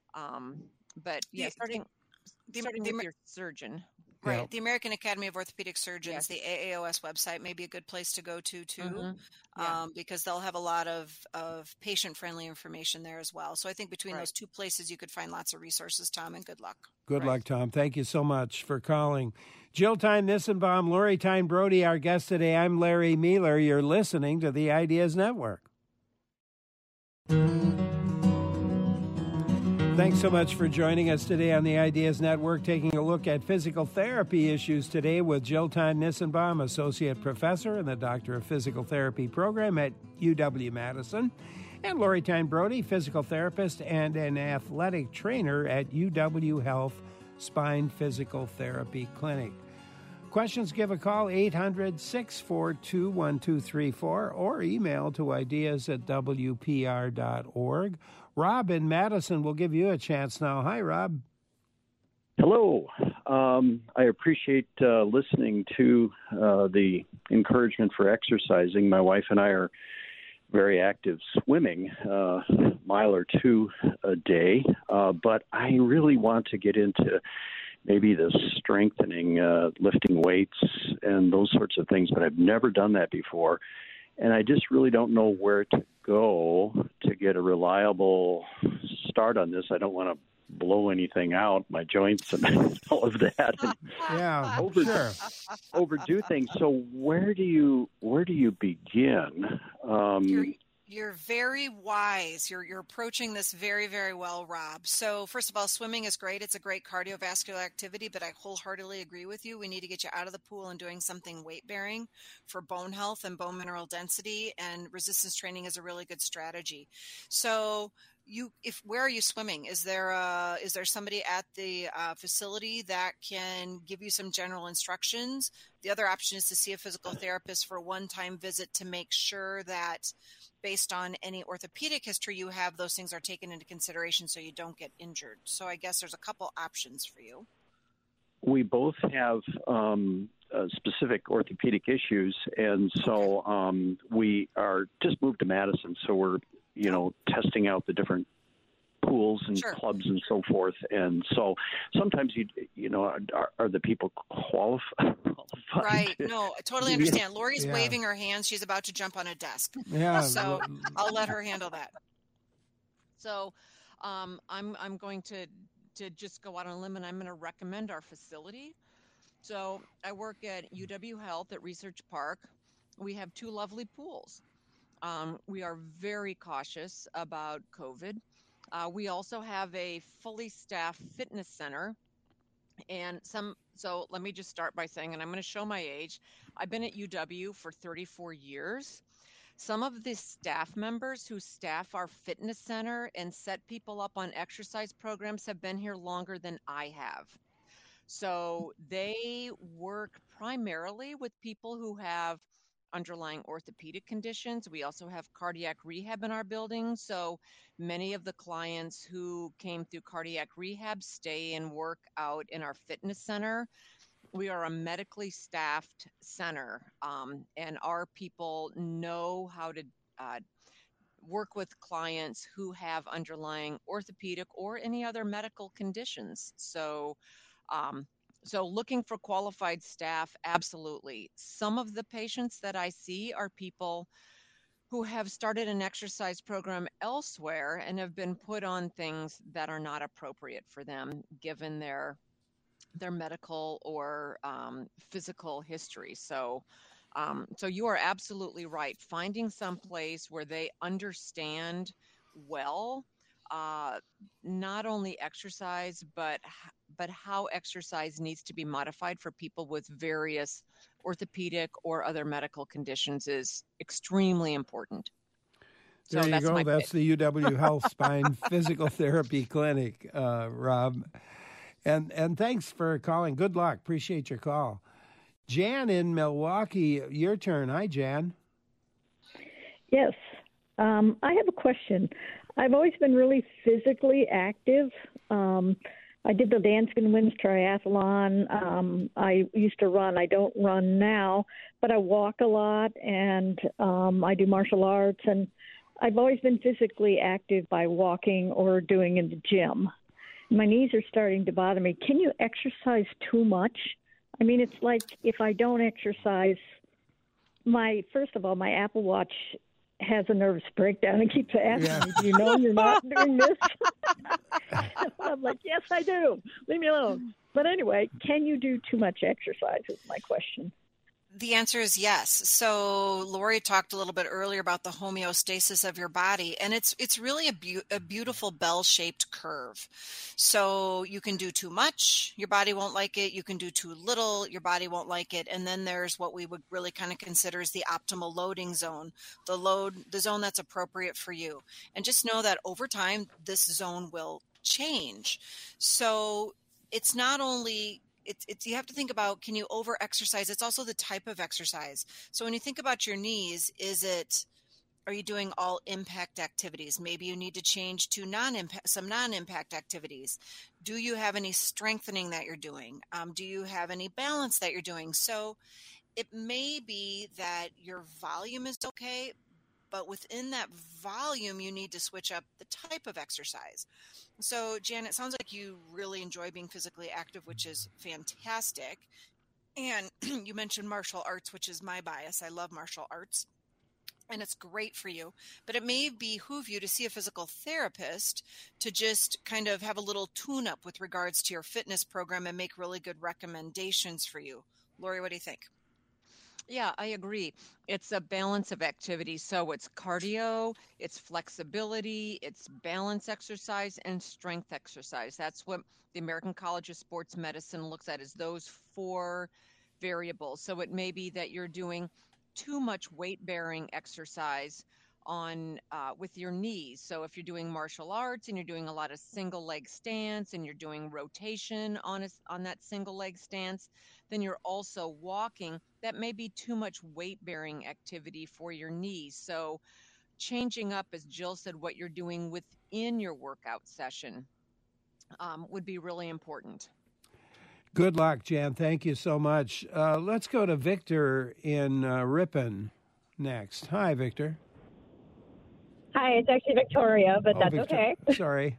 C: Um, but yeah, the, starting,
B: the,
C: starting
B: the,
C: with
B: the,
C: your surgeon.
B: Right.
A: Yeah.
B: The American Academy of Orthopedic Surgeons,
C: Yes.
B: the A A O S website may be a good place to go to too,
C: Mhm. Yeah.
B: um, because they'll have a lot of, of patient-friendly information there as well. So I think between
C: Right.
B: those two places, you could find lots of resources, Tom, and good luck.
A: Good
C: Right.
A: luck, Tom. Thank you so much for calling. Jill Tyne Nissenbaum, Lori Tyne Brody, our guest today. I'm Larry Mueller. You're listening to the Ideas Network. Thanks so much for joining us today on the Ideas Network, taking a look at physical therapy issues today with Jill Tyne Nissenbaum, Associate Professor in the Doctor of Physical Therapy program at U W-Madison, and Lori Tyne Brody, Physical Therapist and an Athletic Trainer at U W Health Spine Physical Therapy Clinic. Questions, give a call, eight hundred, six four two, one two three four, or email to ideas at w p r dot org. Rob in Madison will give you a chance now. Hi, Rob.
K: Hello. Um, I appreciate uh, listening to uh, the encouragement for exercising. My wife and I are very active swimming, uh, mile or two a day. Uh, but I really want to get into maybe the strengthening, uh, lifting weights and those sorts of things, but I've never done that before. And I just really don't know where to go to get a reliable start on this. I don't want to blow anything out, my joints and all of that. And
A: yeah,
K: over,
A: sure.
K: Overdo things. So where do you where do you begin? Um,
B: You're, you're very wise. You're you're approaching this very, very well, Rob. So first of all, swimming is great. It's a great cardiovascular activity, but I wholeheartedly agree with you. We need to get you out of the pool and doing something weight-bearing for bone health and bone mineral density, and resistance training is a really good strategy. So you, if where are you swimming? Is there a, is there somebody at the uh, facility that can give you some general instructions? The other option is to see a physical therapist for a one-time visit to make sure that based on any orthopedic history you have, those things are taken into consideration so you don't get injured. So I guess there's a couple options for you.
K: We both have um, uh, specific orthopedic issues, and so um, we are just moved to Madison, so we're, you know, testing out the different pools and
B: Sure.
K: clubs and so forth. And so sometimes you, you know, are, are the people qualified?
B: Right. No, I totally understand.
K: Yeah.
B: Lori's
A: Yeah.
B: waving her hands. She's about to jump on a desk.
A: Yeah.
B: So I'll let her handle that.
C: So um, I'm I'm going to to just go out on a limb, and I'm going to recommend our facility. So I work at U W Health at Research Park. We have two lovely pools. Um, we are very cautious about COVID. Uh, we also have a fully staffed fitness center, and some. So let me just start by saying, and I'm going to show my age. I've been at U W for thirty-four years. Some of the staff members who staff our fitness center and set people up on exercise programs have been here longer than I have. So they work primarily with people who have underlying orthopedic conditions. We also have cardiac rehab in our building. So many of the clients who came through cardiac rehab stay and work out in our fitness center. We are a medically staffed center, um, and our people know how to uh, work with clients who have underlying orthopedic or any other medical conditions. So, um, so looking for qualified staff, absolutely. Some of the patients that I see are people who have started an exercise program elsewhere and have been put on things that are not appropriate for them, given their their medical or um, physical history. So, um, so you are absolutely right. Finding some place where they understand well, uh, not only exercise, but but how exercise needs to be modified for people with various orthopedic or other medical conditions is extremely important.
A: There
C: So
A: you
C: that's
A: go.
C: my
A: That's
C: pitch.
A: the U W Health Spine Physical Therapy Clinic, uh, Rob. And and thanks for calling. Good luck. Appreciate your call. Jan in Milwaukee, your turn. Hi, Jan.
L: Yes. Um, I have a question. I've always been really physically active. Um, I did the Danskin Winds Triathlon. Um, I used to run. I don't run now, but I walk a lot, and um, I do martial arts. And I've always been physically active by walking or doing in the gym. My knees are starting to bother me. Can you exercise too much? I mean, it's like if I don't exercise, my first of all, my Apple Watch has a nervous breakdown and keeps asking
A: Yeah.
L: me, do you know you're not doing this? I'm like, yes, I do. Leave me alone. But anyway, can you do too much exercise is my question.
B: The answer is yes. So Lori talked a little bit earlier about the homeostasis of your body, and it's it's really a, be- a beautiful bell-shaped curve. So you can do too much, your body won't like it. You can do too little, your body won't like it. And then there's what we would really kind of consider as the optimal loading zone, the load, the zone that's appropriate for you. And just know that over time, this zone will change. So it's not only It's, it's, you have to think about, can you over exercise? It's also the type of exercise. So when you think about your knees, is it, are you doing all impact activities? Maybe you need to change to non-impact, some non-impact activities. Do you have any strengthening that you're doing? Um, do you have any balance that you're doing? So it may be that your volume is okay, but within that volume, you need to switch up the type of exercise. So, Jan, it sounds like you really enjoy being physically active, which is fantastic. And you mentioned martial arts, which is my bias. I love martial arts. And it's great for you, but it may behoove you to see a physical therapist to just kind of have a little tune-up with regards to your fitness program and make really good recommendations for you. Lori, what do you think?
C: Yeah, I agree. It's a balance of activities. So it's cardio, it's flexibility, it's balance exercise, and strength exercise. That's what the American College of Sports Medicine looks at, is those four variables. So it may be that you're doing too much weight-bearing exercise on uh, with your knees. So if you're doing martial arts and you're doing a lot of single leg stance and you're doing rotation on a, on that single leg stance, then you're also walking. That may be too much weight-bearing activity for your knees. So changing up, as Jill said, what you're doing within your workout session um, would be really important.
A: Good luck, Jan. Thank you so much. Uh, let's go to Victor in uh, Ripon next. Hi, Victor.
M: Hi, it's actually Victoria, but
A: oh,
M: that's
A: Victor-
M: okay.
A: Sorry.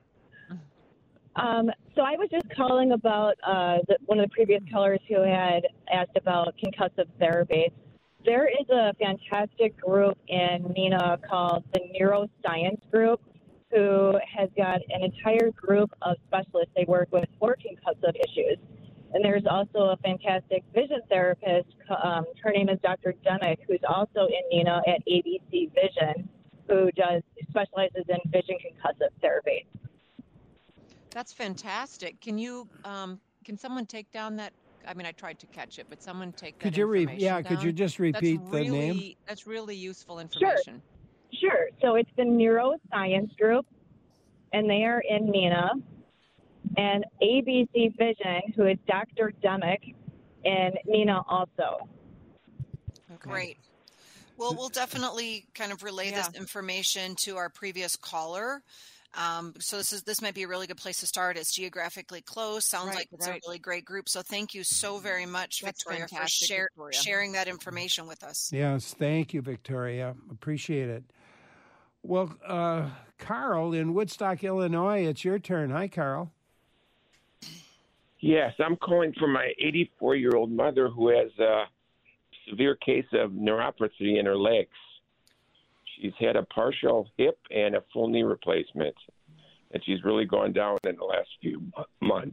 M: Um, so I was just calling about uh, the, one of the previous callers who had asked about concussive therapy. There is a fantastic group in MENA called the Neuroscience Group, who has got an entire group of specialists they work with for concussive issues. And there's also a fantastic vision therapist. Um, her name is Doctor Demick, who's also in MENA at A B C Vision, who does specializes in vision concussive therapy.
C: That's fantastic. Can you, um, can someone take down that? I mean, I tried to catch it, but someone take that
A: Could you re-
C: information
A: yeah,
C: down?
A: could you just repeat
C: that's
A: the
C: really,
A: name?
C: That's really useful information.
M: Sure. Sure. So it's the Neuroscience Group, and they are in MENA. And A B C Vision, who is Doctor Demick, in MENA also.
B: Okay. Great. Well, we'll definitely kind of relay
C: Yeah.
B: this information to our previous caller. Um, so this is this might be a really good place to start. It's geographically close. Sounds
C: Right,
B: like it's
C: right.
B: a really great group. So thank you so very much,
C: That's
B: Victoria, for
C: fantastic,
B: share,
C: Victoria.
B: sharing that information with us.
A: Yes, thank you, Victoria. Appreciate it. Well, uh, Carl in Woodstock, Illinois, it's your turn. Hi, Carl.
N: Yes, I'm calling for my eighty-four-year-old mother who has a severe case of neuropathy in her legs. She's had a partial hip and a full knee replacement, and she's really gone down in the last few months.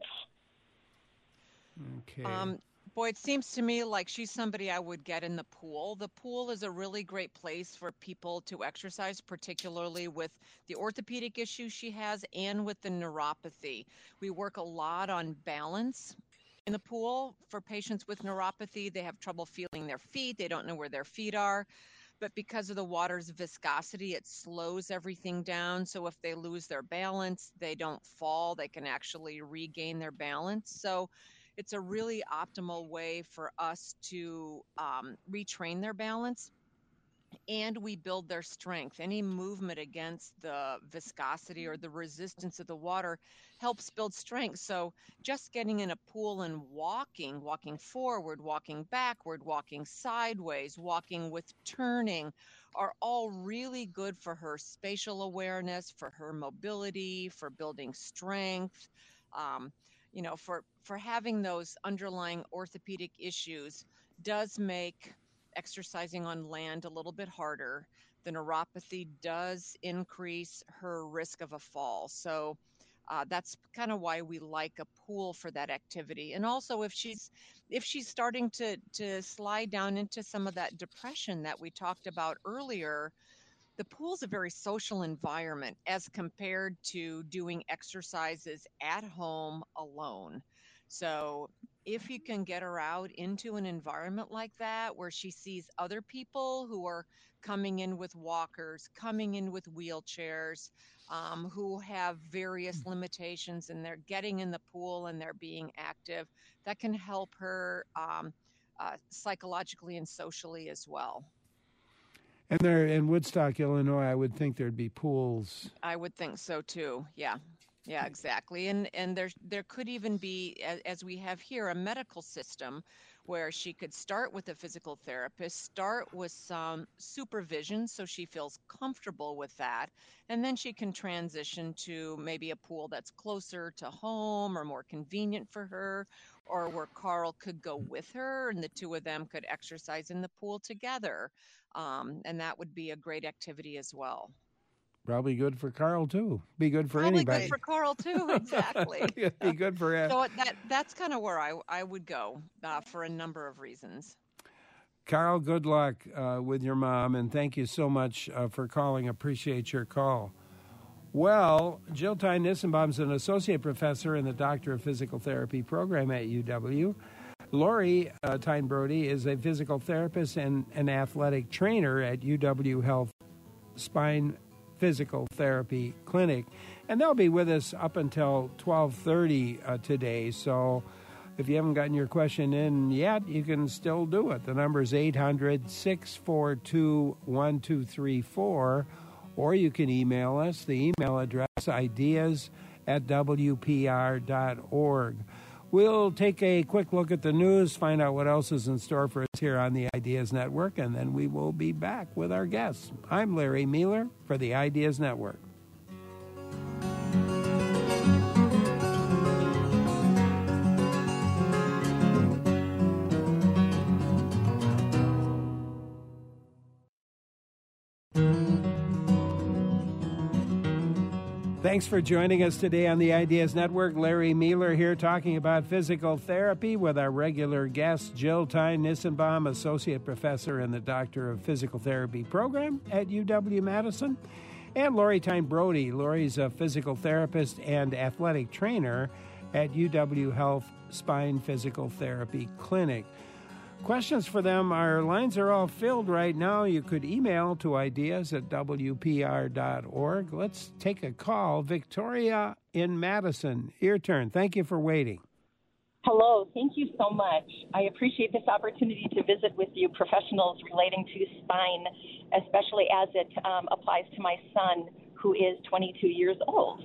A: Okay.
C: Um, boy, it seems to me like she's somebody I would get in the pool. The pool is a really great place for people to exercise, particularly with the orthopedic issues she has and with the neuropathy. We work a lot on balance in the pool. For patients with neuropathy, they have trouble feeling their feet. They don't know where their feet are. But because of the water's viscosity, it slows everything down. So if they lose their balance, they don't fall. They can actually regain their balance. So it's a really optimal way for us to um, retrain their balance, and we build their strength. Any movement against the viscosity or the resistance of the water helps build strength. So just getting in a pool and walking, walking forward, walking backward, walking sideways, walking with turning are all really good for her spatial awareness, for her mobility, for building strength. Um, you know, for, for having those underlying orthopedic issues does make exercising on land a little bit harder. The neuropathy does increase her risk of a fall. So uh, that's kind of why we like a pool for that activity. And also if she's if she's starting to to slide down into some of that depression that we talked about earlier, the pool is a very social environment as compared to doing exercises at home alone. So if you can get her out into an environment like that where she sees other people who are coming in with walkers, coming in with wheelchairs, um, who have various limitations, and they're getting in the pool and they're being active, that can help her um, uh, psychologically and socially as well.
A: And there in Woodstock, Illinois, I would think there'd be pools.
C: I would think so too. Yeah. Yeah, exactly. And and there there could even be, as, as we have here, a medical system where she could start with a physical therapist, start with some supervision so she feels comfortable with that, and then she can transition to maybe a pool that's closer to home or more convenient for her, or where Carl could go with her and the two of them could exercise in the pool together. Um, and that would be a great activity as well.
A: Probably good for Carl, too. Be good for
C: Probably
A: anybody.
C: good for Carl, too. Exactly.
A: It'd be good for him.
C: So that that's kind of where I, I would go uh, for a number of reasons.
A: Carl, good luck uh, with your mom, and thank you so much uh, for calling. Appreciate your call. Well, Jill Tyne Nissenbaum is an associate professor in the Doctor of Physical Therapy program at U W. Lori uh, Tyne Brody is a physical therapist and an athletic trainer at U W Health Spine Physical Therapy Clinic, and they'll be with us up until twelve thirty uh, today. So if you haven't gotten your question in yet, you can still do it. The number is eight hundred, six four two, one two three four, or you can email us. The email address, ideas at w p r dot org. We'll take a quick look at the news, find out what else is in store for us here on the Ideas Network, and then we will be back with our guests. I'm Larry Mueller for the Ideas Network. Thanks for joining us today on the Ideas Network. Larry Mueller here talking about physical therapy with our regular guest, Jill Tyne Nissenbaum, Associate Professor in the Doctor of Physical Therapy program at U W-Madison, and Lori Tyne Brody. Lori's a physical therapist and athletic trainer at U W Health Spine Physical Therapy Clinic. Questions for them, our lines are all filled right now. You could email to ideas at w p r dot org. Let's take a call. Victoria in Madison, your turn. Thank you for waiting.
O: Hello, thank you so much. I appreciate this opportunity to visit with you professionals relating to spine, especially as it um, applies to my son, who is twenty-two years old.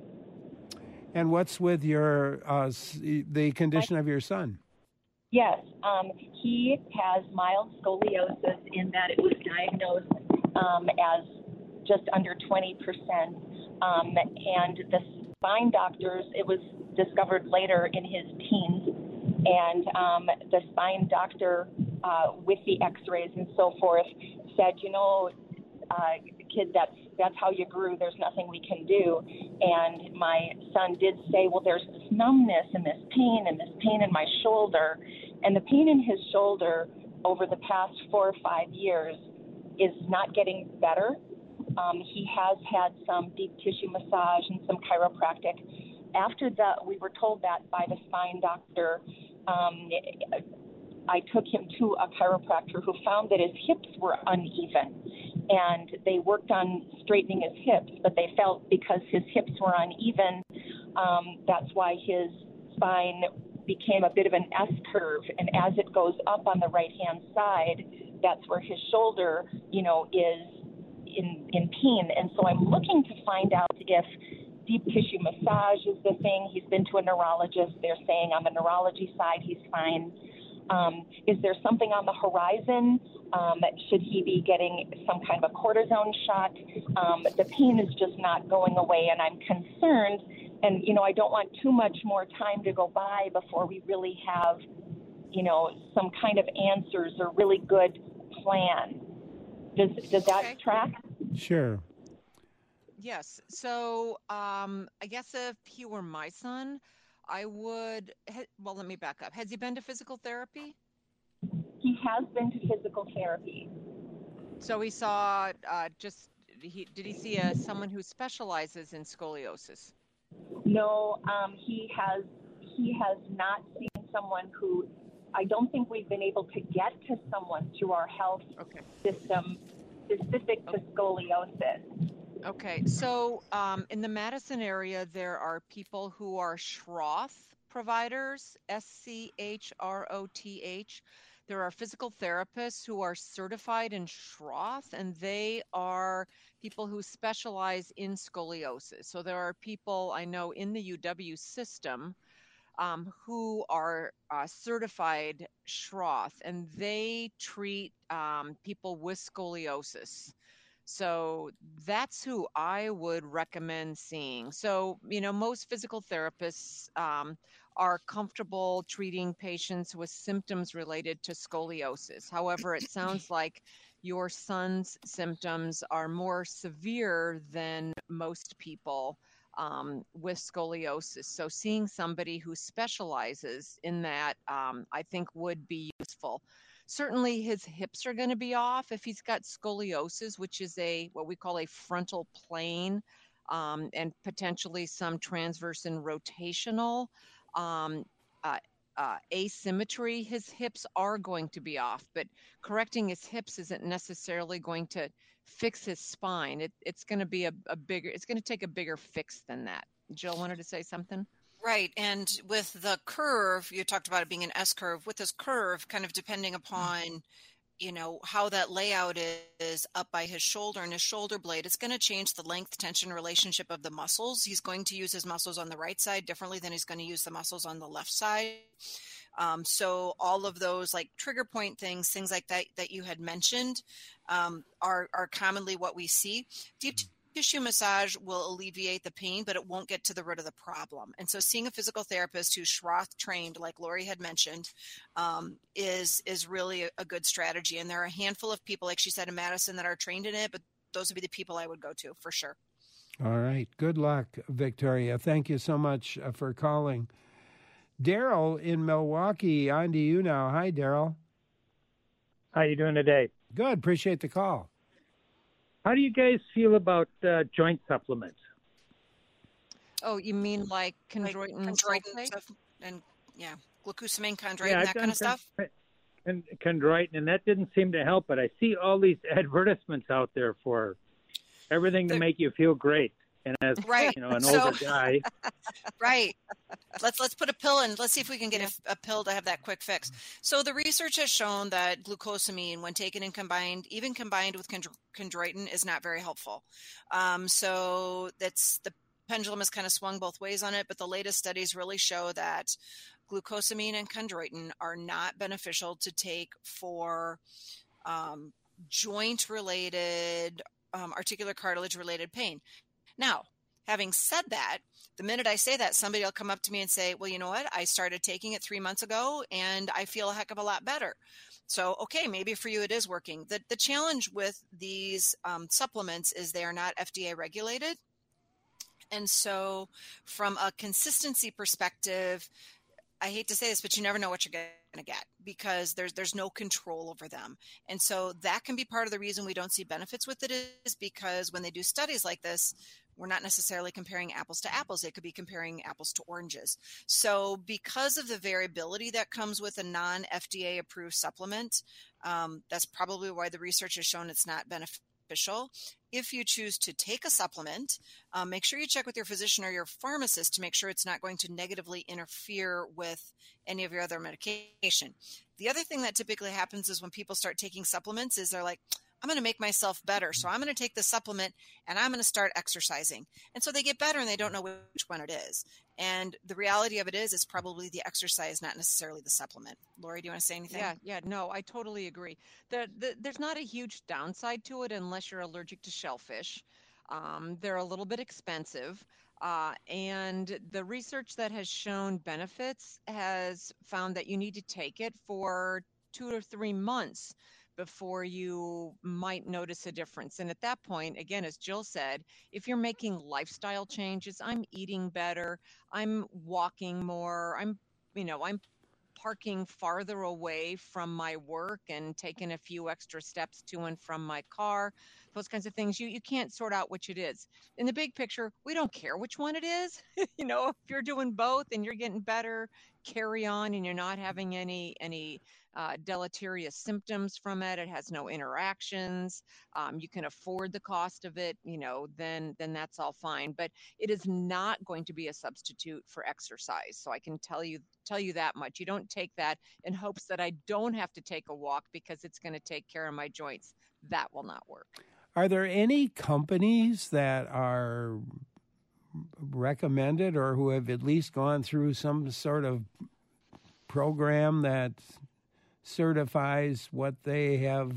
A: And what's with your uh, the condition of your son?
O: Yes, um, he has mild scoliosis in that it was diagnosed um, as just under twenty percent. Um, and the spine doctors, it was discovered later in his teens. And um, the spine doctor, uh, with the x-rays and so forth, said, you know, uh, kid, that's, that's how you grew. There's nothing we can do. And my son did say, well, there's this numbness and this pain and this pain in my shoulder. And the pain in his shoulder over the past four or five years is not getting better. Um, he has had some deep tissue massage and some chiropractic. After that, we were told that by the spine doctor. Um, I took him to a chiropractor who found that his hips were uneven. And they worked on straightening his hips, but they felt because his hips were uneven, um, that's why his spine became a bit of an S curve. And as it goes up on the right-hand side, that's where his shoulder, you know, is in, in pain. And so I'm looking to find out if deep tissue massage is the thing. He's been to a neurologist. They're saying on the neurology side, he's fine. Um, is there something on the horizon? Um, should he be getting some kind of a cortisone shot? Um, the pain is just not going away, and I'm concerned. And, you know, I don't want too much more time to go by before we really have, you know, some kind of answers or really good plan. Does, does that okay. track?
A: Sure.
C: Yes. So um, I guess if he were my son, I would, well, let me back up. Has he been to physical therapy?
O: He has been to physical therapy.
C: So he saw uh, just, he, did he see a, someone who specializes in scoliosis?
O: No, um, he has, he has not seen someone who, I don't think we've been able to get to someone through our health okay. system specific to scoliosis.
C: Okay, so um, in the Madison area, there are people who are Schroth providers, S C H R O T H. There are physical therapists who are certified in Schroth, and they are people who specialize in scoliosis. So there are people I know in the U W system um, who are uh, certified Schroth, and they treat um, people with scoliosis. So that's who I would recommend seeing. So, you know, most physical therapists um, are comfortable treating patients with symptoms related to scoliosis. However, it sounds like your son's symptoms are more severe than most people um, with scoliosis. So seeing somebody who specializes in that, um, I think would be useful. Certainly his hips are going to be off if he's got scoliosis, which is a what we call a frontal plane, um, and potentially some transverse and rotational um, uh, uh, asymmetry. His hips are going to be off, but correcting his hips isn't necessarily going to fix his spine. It, it's going to be a, a bigger, it's going to take a bigger fix than that. Jill wanted to say something?
B: Right. And with the curve, you talked about it being an S curve. With this curve, kind of depending upon, you know, how that layout is up by his shoulder and his shoulder blade, it's going to change the length tension relationship of the muscles. He's going to use his muscles on the right side differently than he's going to use the muscles on the left side. Um, so all of those like trigger point things, things like that, that you had mentioned, um, are, are commonly what we see. Deep tissue massage will alleviate the pain, but it won't get to the root of the problem. And so seeing a physical therapist who's Schroth trained, like Lori had mentioned, um, is is really a, a good strategy. And there are a handful of people, like she said, in Madison that are trained in it, but those would be the people I would go to for sure.
A: All right. Good luck, Victoria. Thank you so much uh, for calling. Daryl in Milwaukee, on to you now. Hi, Daryl.
P: How you doing today?
A: Good. Appreciate the call.
P: How do you guys feel about uh, joint supplements?
C: Oh, you mean like chondroitin,
B: like chondroitin
C: sulfate?
B: stuff and yeah, glucosamine, chondroitin,
P: yeah,
B: that kind of stuff.
P: And chondroitin, and that didn't seem to help. But I see all these advertisements out there for everything to make you feel great. And as
B: right.
P: you know, an
B: so,
P: older guy,
B: right? Let's let's put a pill in. Let's see if we can get a, a pill to have that quick fix. So the research has shown that glucosamine, when taken and combined, even combined with chond- chondroitin, is not very helpful. Um, so that's the pendulum has kind of swung both ways on it. But the latest studies really show that glucosamine and chondroitin are not beneficial to take for um, joint-related, um, articular cartilage-related pain. Now, having said that, the minute I say that, somebody will come up to me and say, well, you know what? I started taking it three months ago and I feel a heck of a lot better. So, okay, maybe for you it is working. The, the challenge with these um, supplements is they are not F D A regulated. And so from a consistency perspective, I hate to say this, but you never know what you're going to get because there's there's no control over them. And so that can be part of the reason we don't see benefits with it is because when they do studies like this, we're not necessarily comparing apples to apples. They could be comparing apples to oranges. So because of the variability that comes with a non-F D A approved supplement, um, that's probably why the research has shown it's not beneficial. If you choose to take a supplement, um, make sure you check with your physician or your pharmacist to make sure it's not going to negatively interfere with any of your other medication. The other thing that typically happens is when people start taking supplements is they're like, I'm going to make myself better. So I'm going to take the supplement and I'm going to start exercising. And so they get better and they don't know which one it is. And the reality of it is, it's probably the exercise, not necessarily the supplement. Lori, do you want to say anything?
C: Yeah, yeah, no, I totally agree. The, the, there's not a huge downside to it unless you're allergic to shellfish. Um, they're a little bit expensive. Uh, and the research that has shown benefits has found that you need to take it for two or three months before you might notice a difference. And at that point, again, as Jill said, if you're making lifestyle changes, I'm eating better, I'm walking more, I'm, you know, I'm parking farther away from my work and taking a few extra steps to and from my car, those kinds of things, you, you can't sort out which it is. In the big picture, we don't care which one it is. You know, if you're doing both and you're getting better, carry on and you're not having any, any uh, deleterious symptoms from it, it has no interactions, um, you can afford the cost of it, you know, then, then that's all fine. But it is not going to be a substitute for exercise. So I can tell you, tell you that much. You don't take that in hopes that I don't have to take a walk because it's going to take care of my joints. That will not work.
A: Are there any companies that are recommended or who have at least gone through some sort of program that certifies what they have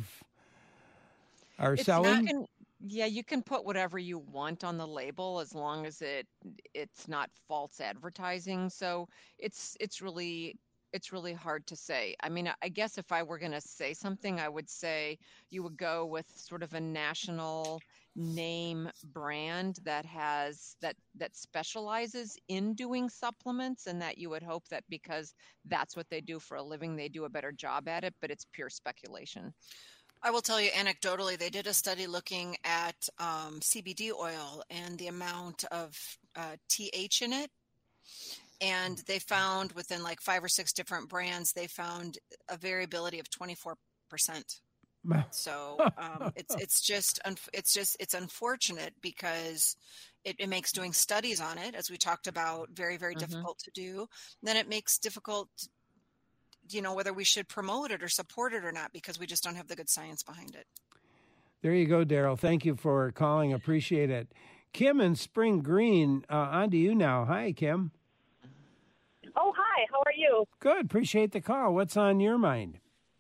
A: are
C: It's
A: selling?
C: You can, yeah, you can put whatever you want on the label as long as it it's not false advertising. So it's it's really it's really hard to say. I mean, I guess if I were going to say something, I would say you would go with sort of a national name brand that has that that specializes in doing supplements, and that you would hope that because that's what they do for a living, they do a better job at it, but it's pure speculation.
B: I will tell you anecdotally, they did a study looking at um, C B D oil and the amount of uh, T H in it. And they found within like five or six different brands, they found a variability of twenty-four percent. So um, it's it's just it's just it's unfortunate because it, it makes doing studies on it, as we talked about, very very mm-hmm. difficult to do. Then it makes difficult, you know, whether we should promote it or support it or not, because we just don't have the good science behind it.
A: There you go, Daryl. Thank you for calling. Appreciate it. Kim in Spring Green, uh, on to you now. Hi, Kim.
Q: Oh, hi. How are you?
A: Good. Appreciate the call. What's on your mind?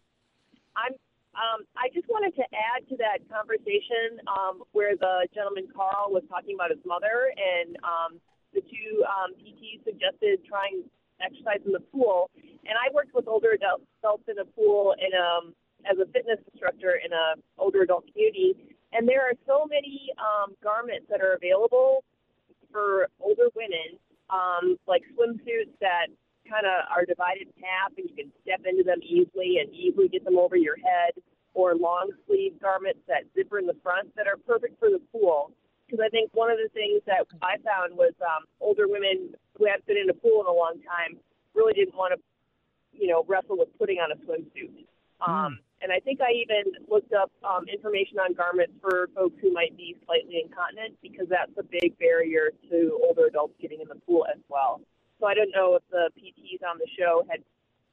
Q: I'm. Um, I just wanted to add to that conversation um, where the gentleman Carl was talking about his mother, and um, the two um, P Ts suggested trying exercise in the pool. And I worked with older adults in a pool in um as a fitness instructor in a older adult community, and there are so many um, garments that are available for older women, um, like swimsuits that kind of are divided in half, and you can step into them easily and easily get them over your head, or long sleeve garments that zipper in the front that are perfect for the pool. Because I think one of the things that I found was um, older women who hadn't been in a pool in a long time really didn't want to, you know, wrestle with putting on a swimsuit. Um, and I think I even looked up um, information on garments for folks who might be slightly incontinent, because that's a big barrier to older adults getting in the pool as well. So I don't know if the P Ts on the show had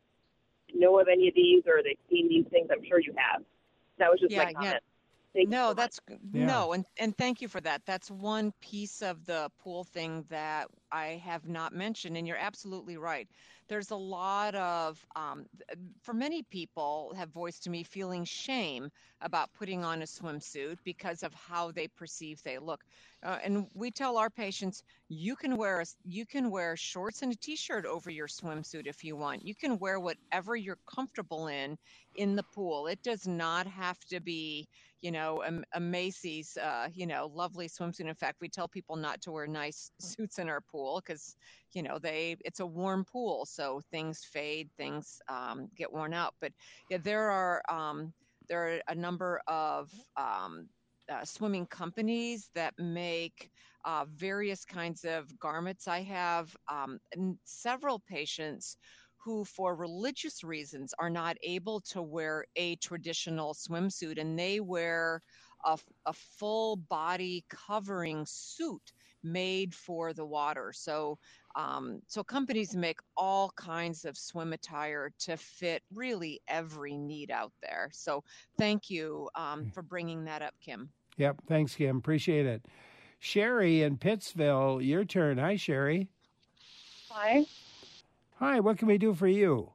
Q: know of any of these, or they've seen these things. I'm sure you have. That was just
C: yeah,
Q: my comment.
C: Yeah.
Q: Thank
C: no,
Q: so
C: that's
A: yeah.
C: no, and and thank you for that. That's one piece of the pool thing that I have not mentioned, and you're absolutely right. There's a lot of, um, for many people have voiced to me feeling shame about putting on a swimsuit because of how they perceive they look. Uh, and we tell our patients, you can wear a, you can wear shorts and a t-shirt over your swimsuit if you want. You can wear whatever you're comfortable in in the pool. It does not have to be, you know, a, a Macy's, uh, you know, lovely swimsuit. In fact, we tell people not to wear nice suits in our pool because, you know, they it's a warm pool, so things fade, things um, get worn out. But yeah, there are um, there are a number of um, uh, swimming companies that make uh, various kinds of garments. I have um, several patients who, for religious reasons, are not able to wear a traditional swimsuit, and they wear a, a full body covering suit made for the water. So, um, so companies make all kinds of swim attire to fit really every need out there. So, thank you um, for bringing that up, Kim.
A: Yep, thanks, Kim. Appreciate it. Sherry in Pittsville, your turn. Hi, Sherry.
R: Hi.
A: Hi, what can we do for you?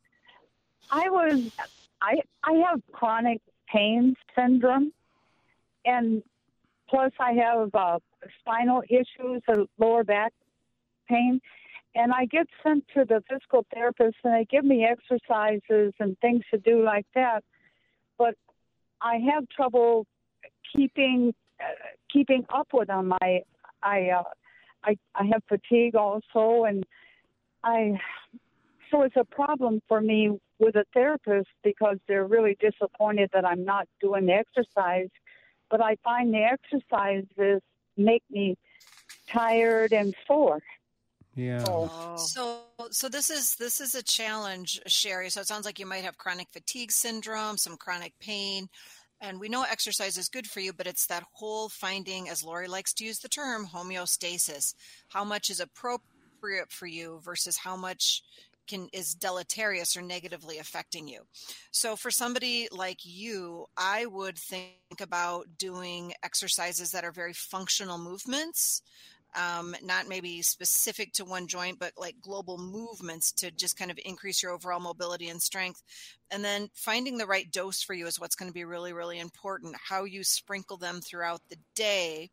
R: I was, I I have chronic pain syndrome, and plus I have uh, spinal issues, and lower back pain, and I get sent to the physical therapist, and they give me exercises and things to do like that, but I have trouble keeping uh, keeping up with them. I I uh, I I have fatigue also, and I, so it's a problem for me with a therapist because they're really disappointed that I'm not doing the exercise, but I find the exercises make me tired and sore.
A: Yeah.
B: Oh. So, so this is this is a challenge, Sherry. So it sounds like you might have chronic fatigue syndrome, some chronic pain, and we know exercise is good for you, but it's that whole finding, as Lori likes to use the term, homeostasis. How much is appropriate for you versus how much can is deleterious or negatively affecting you. So for somebody like you, I would think about doing exercises that are very functional movements, um, not maybe specific to one joint, but like global movements to just kind of increase your overall mobility and strength. And then finding the right dose for you is what's going to be really, really important. How you sprinkle them throughout the day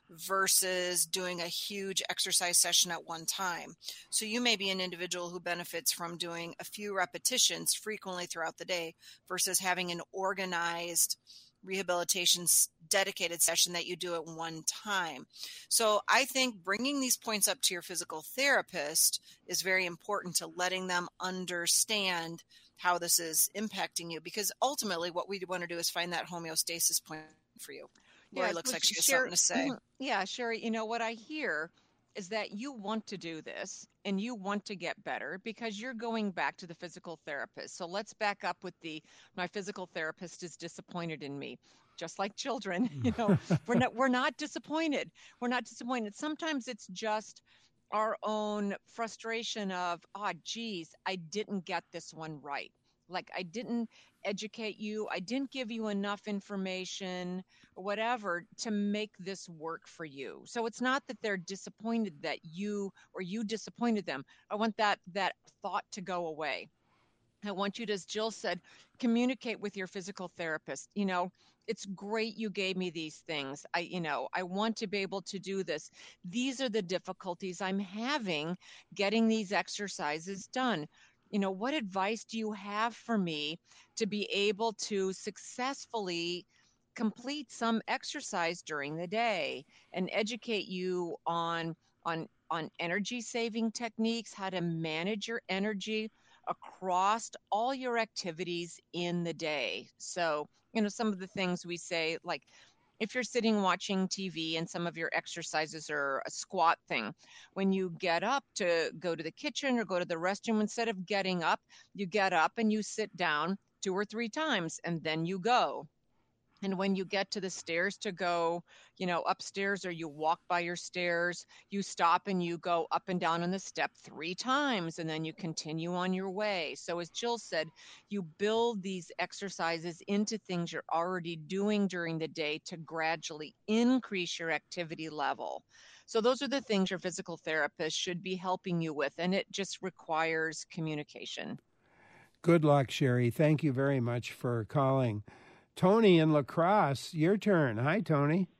B: versus doing a huge exercise session at one time. So you may be an individual who benefits from doing a few repetitions frequently throughout the day versus having an organized rehabilitation dedicated session that you do at one time. So I think bringing these points up to your physical therapist is very important, to letting them understand how this is impacting you, because ultimately what we want to do is find that homeostasis point for you. Lori
C: Yeah,
B: looks
C: but
B: like she has
C: Sherry-
B: something to say.
C: Yeah, Sherry, you know what I hear is that you want to do this and you want to get better because you're going back to the physical therapist. So let's back up with the my physical therapist is disappointed in me. Just like children, you know, we're not we're not disappointed. We're not disappointed. Sometimes it's just our own frustration of, oh, geez, I didn't get this one right. Like I didn't educate you. I didn't give you enough information or whatever to make this work for you. So it's not that they're disappointed that you or you disappointed them. I want that that thought to go away. I want you to, as Jill said, communicate with your physical therapist. You know, it's great you gave me these things. I, you know, I want to be able to do this. These are the difficulties I'm having getting these exercises done. You know, what advice do you have for me to be able to successfully complete some exercise during the day and educate you on on on energy saving techniques, how to manage your energy across all your activities in the day. So, you know, some of the things we say, like if you're sitting watching T V and some of your exercises are a squat thing, when you get up to go to the kitchen or go to the restroom, instead of getting up, you get up and you sit down two or three times and then you go. And when you get to the stairs to go, you know, upstairs or you walk by your stairs, you stop and you go up and down on the step three times and then you continue on your way. So as Jill said, you build these exercises into things you're already doing during the day to gradually increase your activity level. So those are the things your physical therapist should be helping you with, and it just requires communication.
A: Good luck, Sherry. Thank you very much for calling. Tony in La Crosse, your turn. Hi, Tony.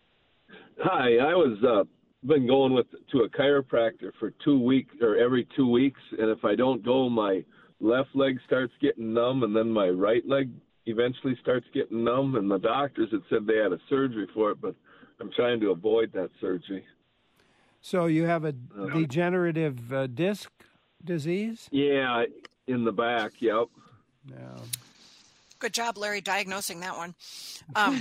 S: Hi, I was uh, been going with to a chiropractor for two weeks or every two weeks, and if I don't go, my left leg starts getting numb, and then my right leg eventually starts getting numb. And the doctors had said they had a surgery for it, but I'm trying to avoid that surgery.
A: So you have a
S: Uh,
A: degenerative uh, disc disease?
S: Yeah, in the back. Yep.
A: Yeah.
B: Good job, Larry, diagnosing that one. Um,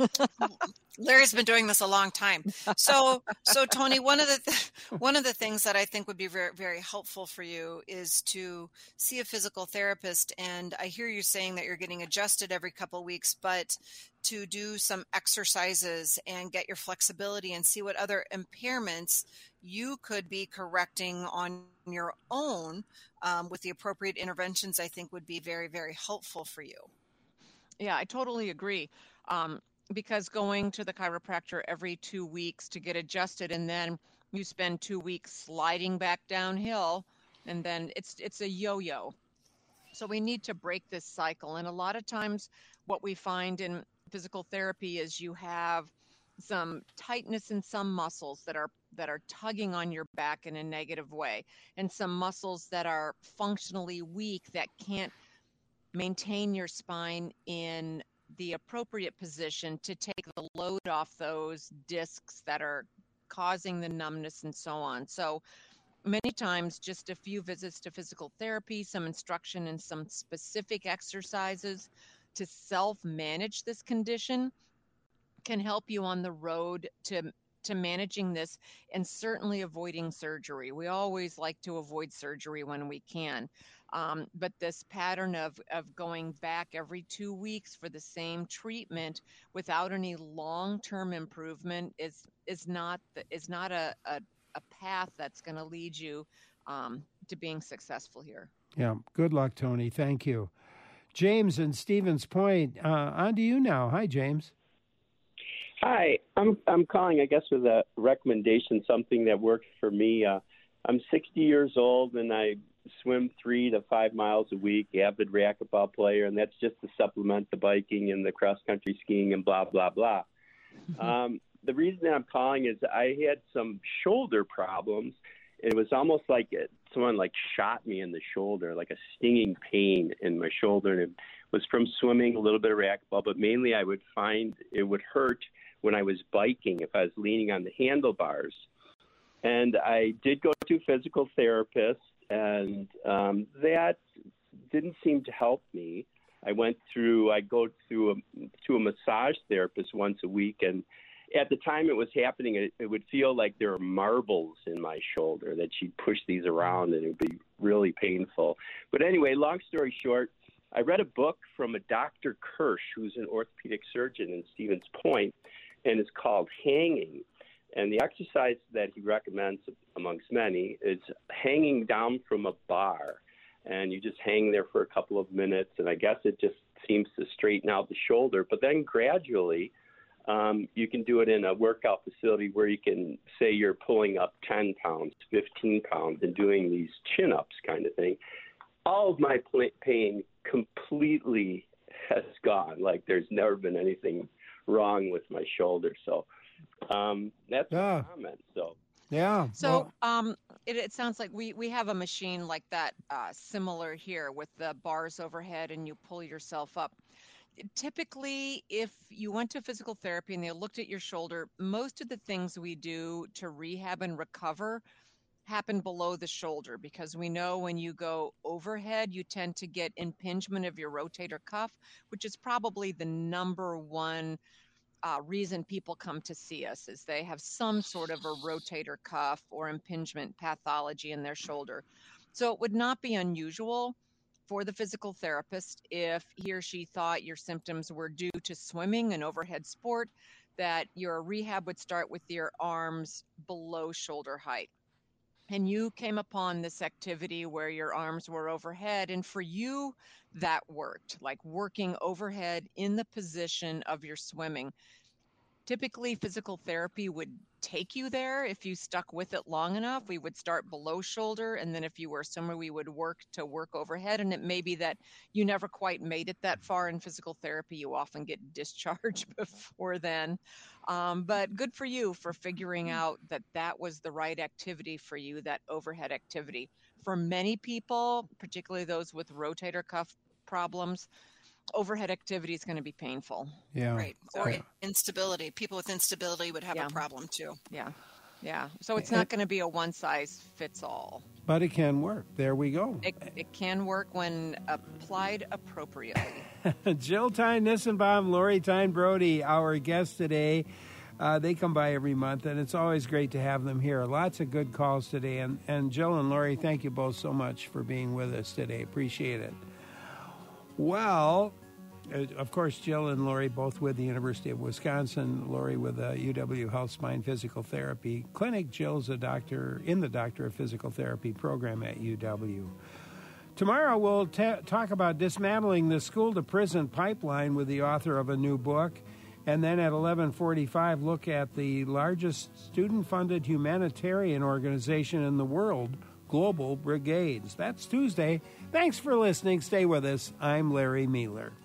B: Larry's been doing this a long time. So, so Tony, one of the th- one of the things that I think would be very, very helpful for you is to see a physical therapist. And I hear you saying that you're getting adjusted every couple of weeks, but to do some exercises and get your flexibility and see what other impairments you could be correcting on your own um, with the appropriate interventions, I think would be very, very helpful for you.
C: Yeah, I totally agree. Um, because going to the chiropractor every two weeks to get adjusted, and then you spend two weeks sliding back downhill, and then it's it's a yo-yo. So we need to break this cycle. And a lot of times what we find in physical therapy is you have some tightness in some muscles that are that are tugging on your back in a negative way, and some muscles that are functionally weak that can't maintain your spine in the appropriate position to take the load off those discs that are causing the numbness and so on. So many times just a few visits to physical therapy, some instruction and some specific exercises to self-manage this condition can help you on the road to to managing this and certainly avoiding surgery. We always like to avoid surgery when we can. Um, but this pattern of, of going back every two weeks for the same treatment without any long-term improvement is is not the, is not a, a, a path that's going to lead you um, to being successful here.
A: Yeah. Good luck, Tony. Thank you. James in Stevens Point, uh, on to you now. Hi, James.
T: Hi, I'm I'm calling, I guess, with a recommendation, something that worked for me. Uh, I'm sixty years old, and I swim three to five miles a week, avid racquetball player, and that's just to supplement the biking and the cross-country skiing and blah, blah, blah. um, the reason that I'm calling is I had some shoulder problems, and it was almost like it, someone like shot me in the shoulder, like a stinging pain in my shoulder, and it was from swimming, a little bit of racquetball, but mainly I would find it would hurt when I was biking if I was leaning on the handlebars. And I did go to a physical therapist, and um, that didn't seem to help me. I went through, I go through a, to a massage therapist once a week, and at the time it was happening, it, it would feel like there were marbles in my shoulder, that she'd push these around, and it would be really painful. But anyway, long story short, I read a book from a Doctor Kirsch, who's an orthopedic surgeon in Stevens Point, and it's called Hanging. And the exercise that he recommends, amongst many, is hanging down from a bar. And you just hang there for a couple of minutes, and I guess it just seems to straighten out the shoulder. But then gradually, um, you can do it in a workout facility where you can say you're pulling up ten pounds, fifteen pounds, and doing these chin-ups kind of thing. All of my pain completely has gone. Like there's never been anything wrong with my shoulder. So um, that's
A: yeah.
T: my comment. So
A: yeah.
C: So well, um, it, it sounds like we, we have a machine like that, uh, similar here with the bars overhead, and you pull yourself up. Typically, if you went to physical therapy and they looked at your shoulder, most of the things we do to rehab and recover happen below the shoulder, because we know when you go overhead, you tend to get impingement of your rotator cuff, which is probably the number one uh, reason people come to see us, is they have some sort of a rotator cuff or impingement pathology in their shoulder. So it would not be unusual for the physical therapist, if he or she thought your symptoms were due to swimming, an overhead sport, that your rehab would start with your arms below shoulder height. And you came upon this activity where your arms were overhead, and for you, that worked, like working overhead in the position of your swimming. Typically, physical therapy would take you there if you stuck with it long enough. We would start below shoulder, and then if you were somewhere, we would work to work overhead. And it may be that you never quite made it that far in physical therapy. You often get discharged before then. Um, but good for you for figuring out that that was the right activity for you, that overhead activity. For many people, particularly those with rotator cuff problems, overhead activity is going to be painful.
A: Yeah.
B: Right.
C: So,
B: or instability. People with instability would have
C: yeah.
B: a problem too.
C: Yeah. Yeah. So it's not going to be a one size fits all.
A: But it can work. There we go.
C: It, it can work when applied appropriately.
A: Jill Tyne-Nissenbaum, Lori Tyne-Brody, our guests today. Uh, they come by every month, and it's always great to have them here. Lots of good calls today. And, and Jill and Lori, thank you both so much for being with us today. Appreciate it. Well, of course, Jill and Lori both with the University of Wisconsin. Lori with the U W Health Spine Physical Therapy Clinic. Jill's a doctor in the Doctor of Physical Therapy program at U W. Tomorrow we'll ta- talk about dismantling the school-to-prison pipeline with the author of a new book. And then at eleven forty-five, look at the largest student-funded humanitarian organization in the world, Global Brigades. That's Tuesday. Thanks for listening. Stay with us. I'm Larry Mueller.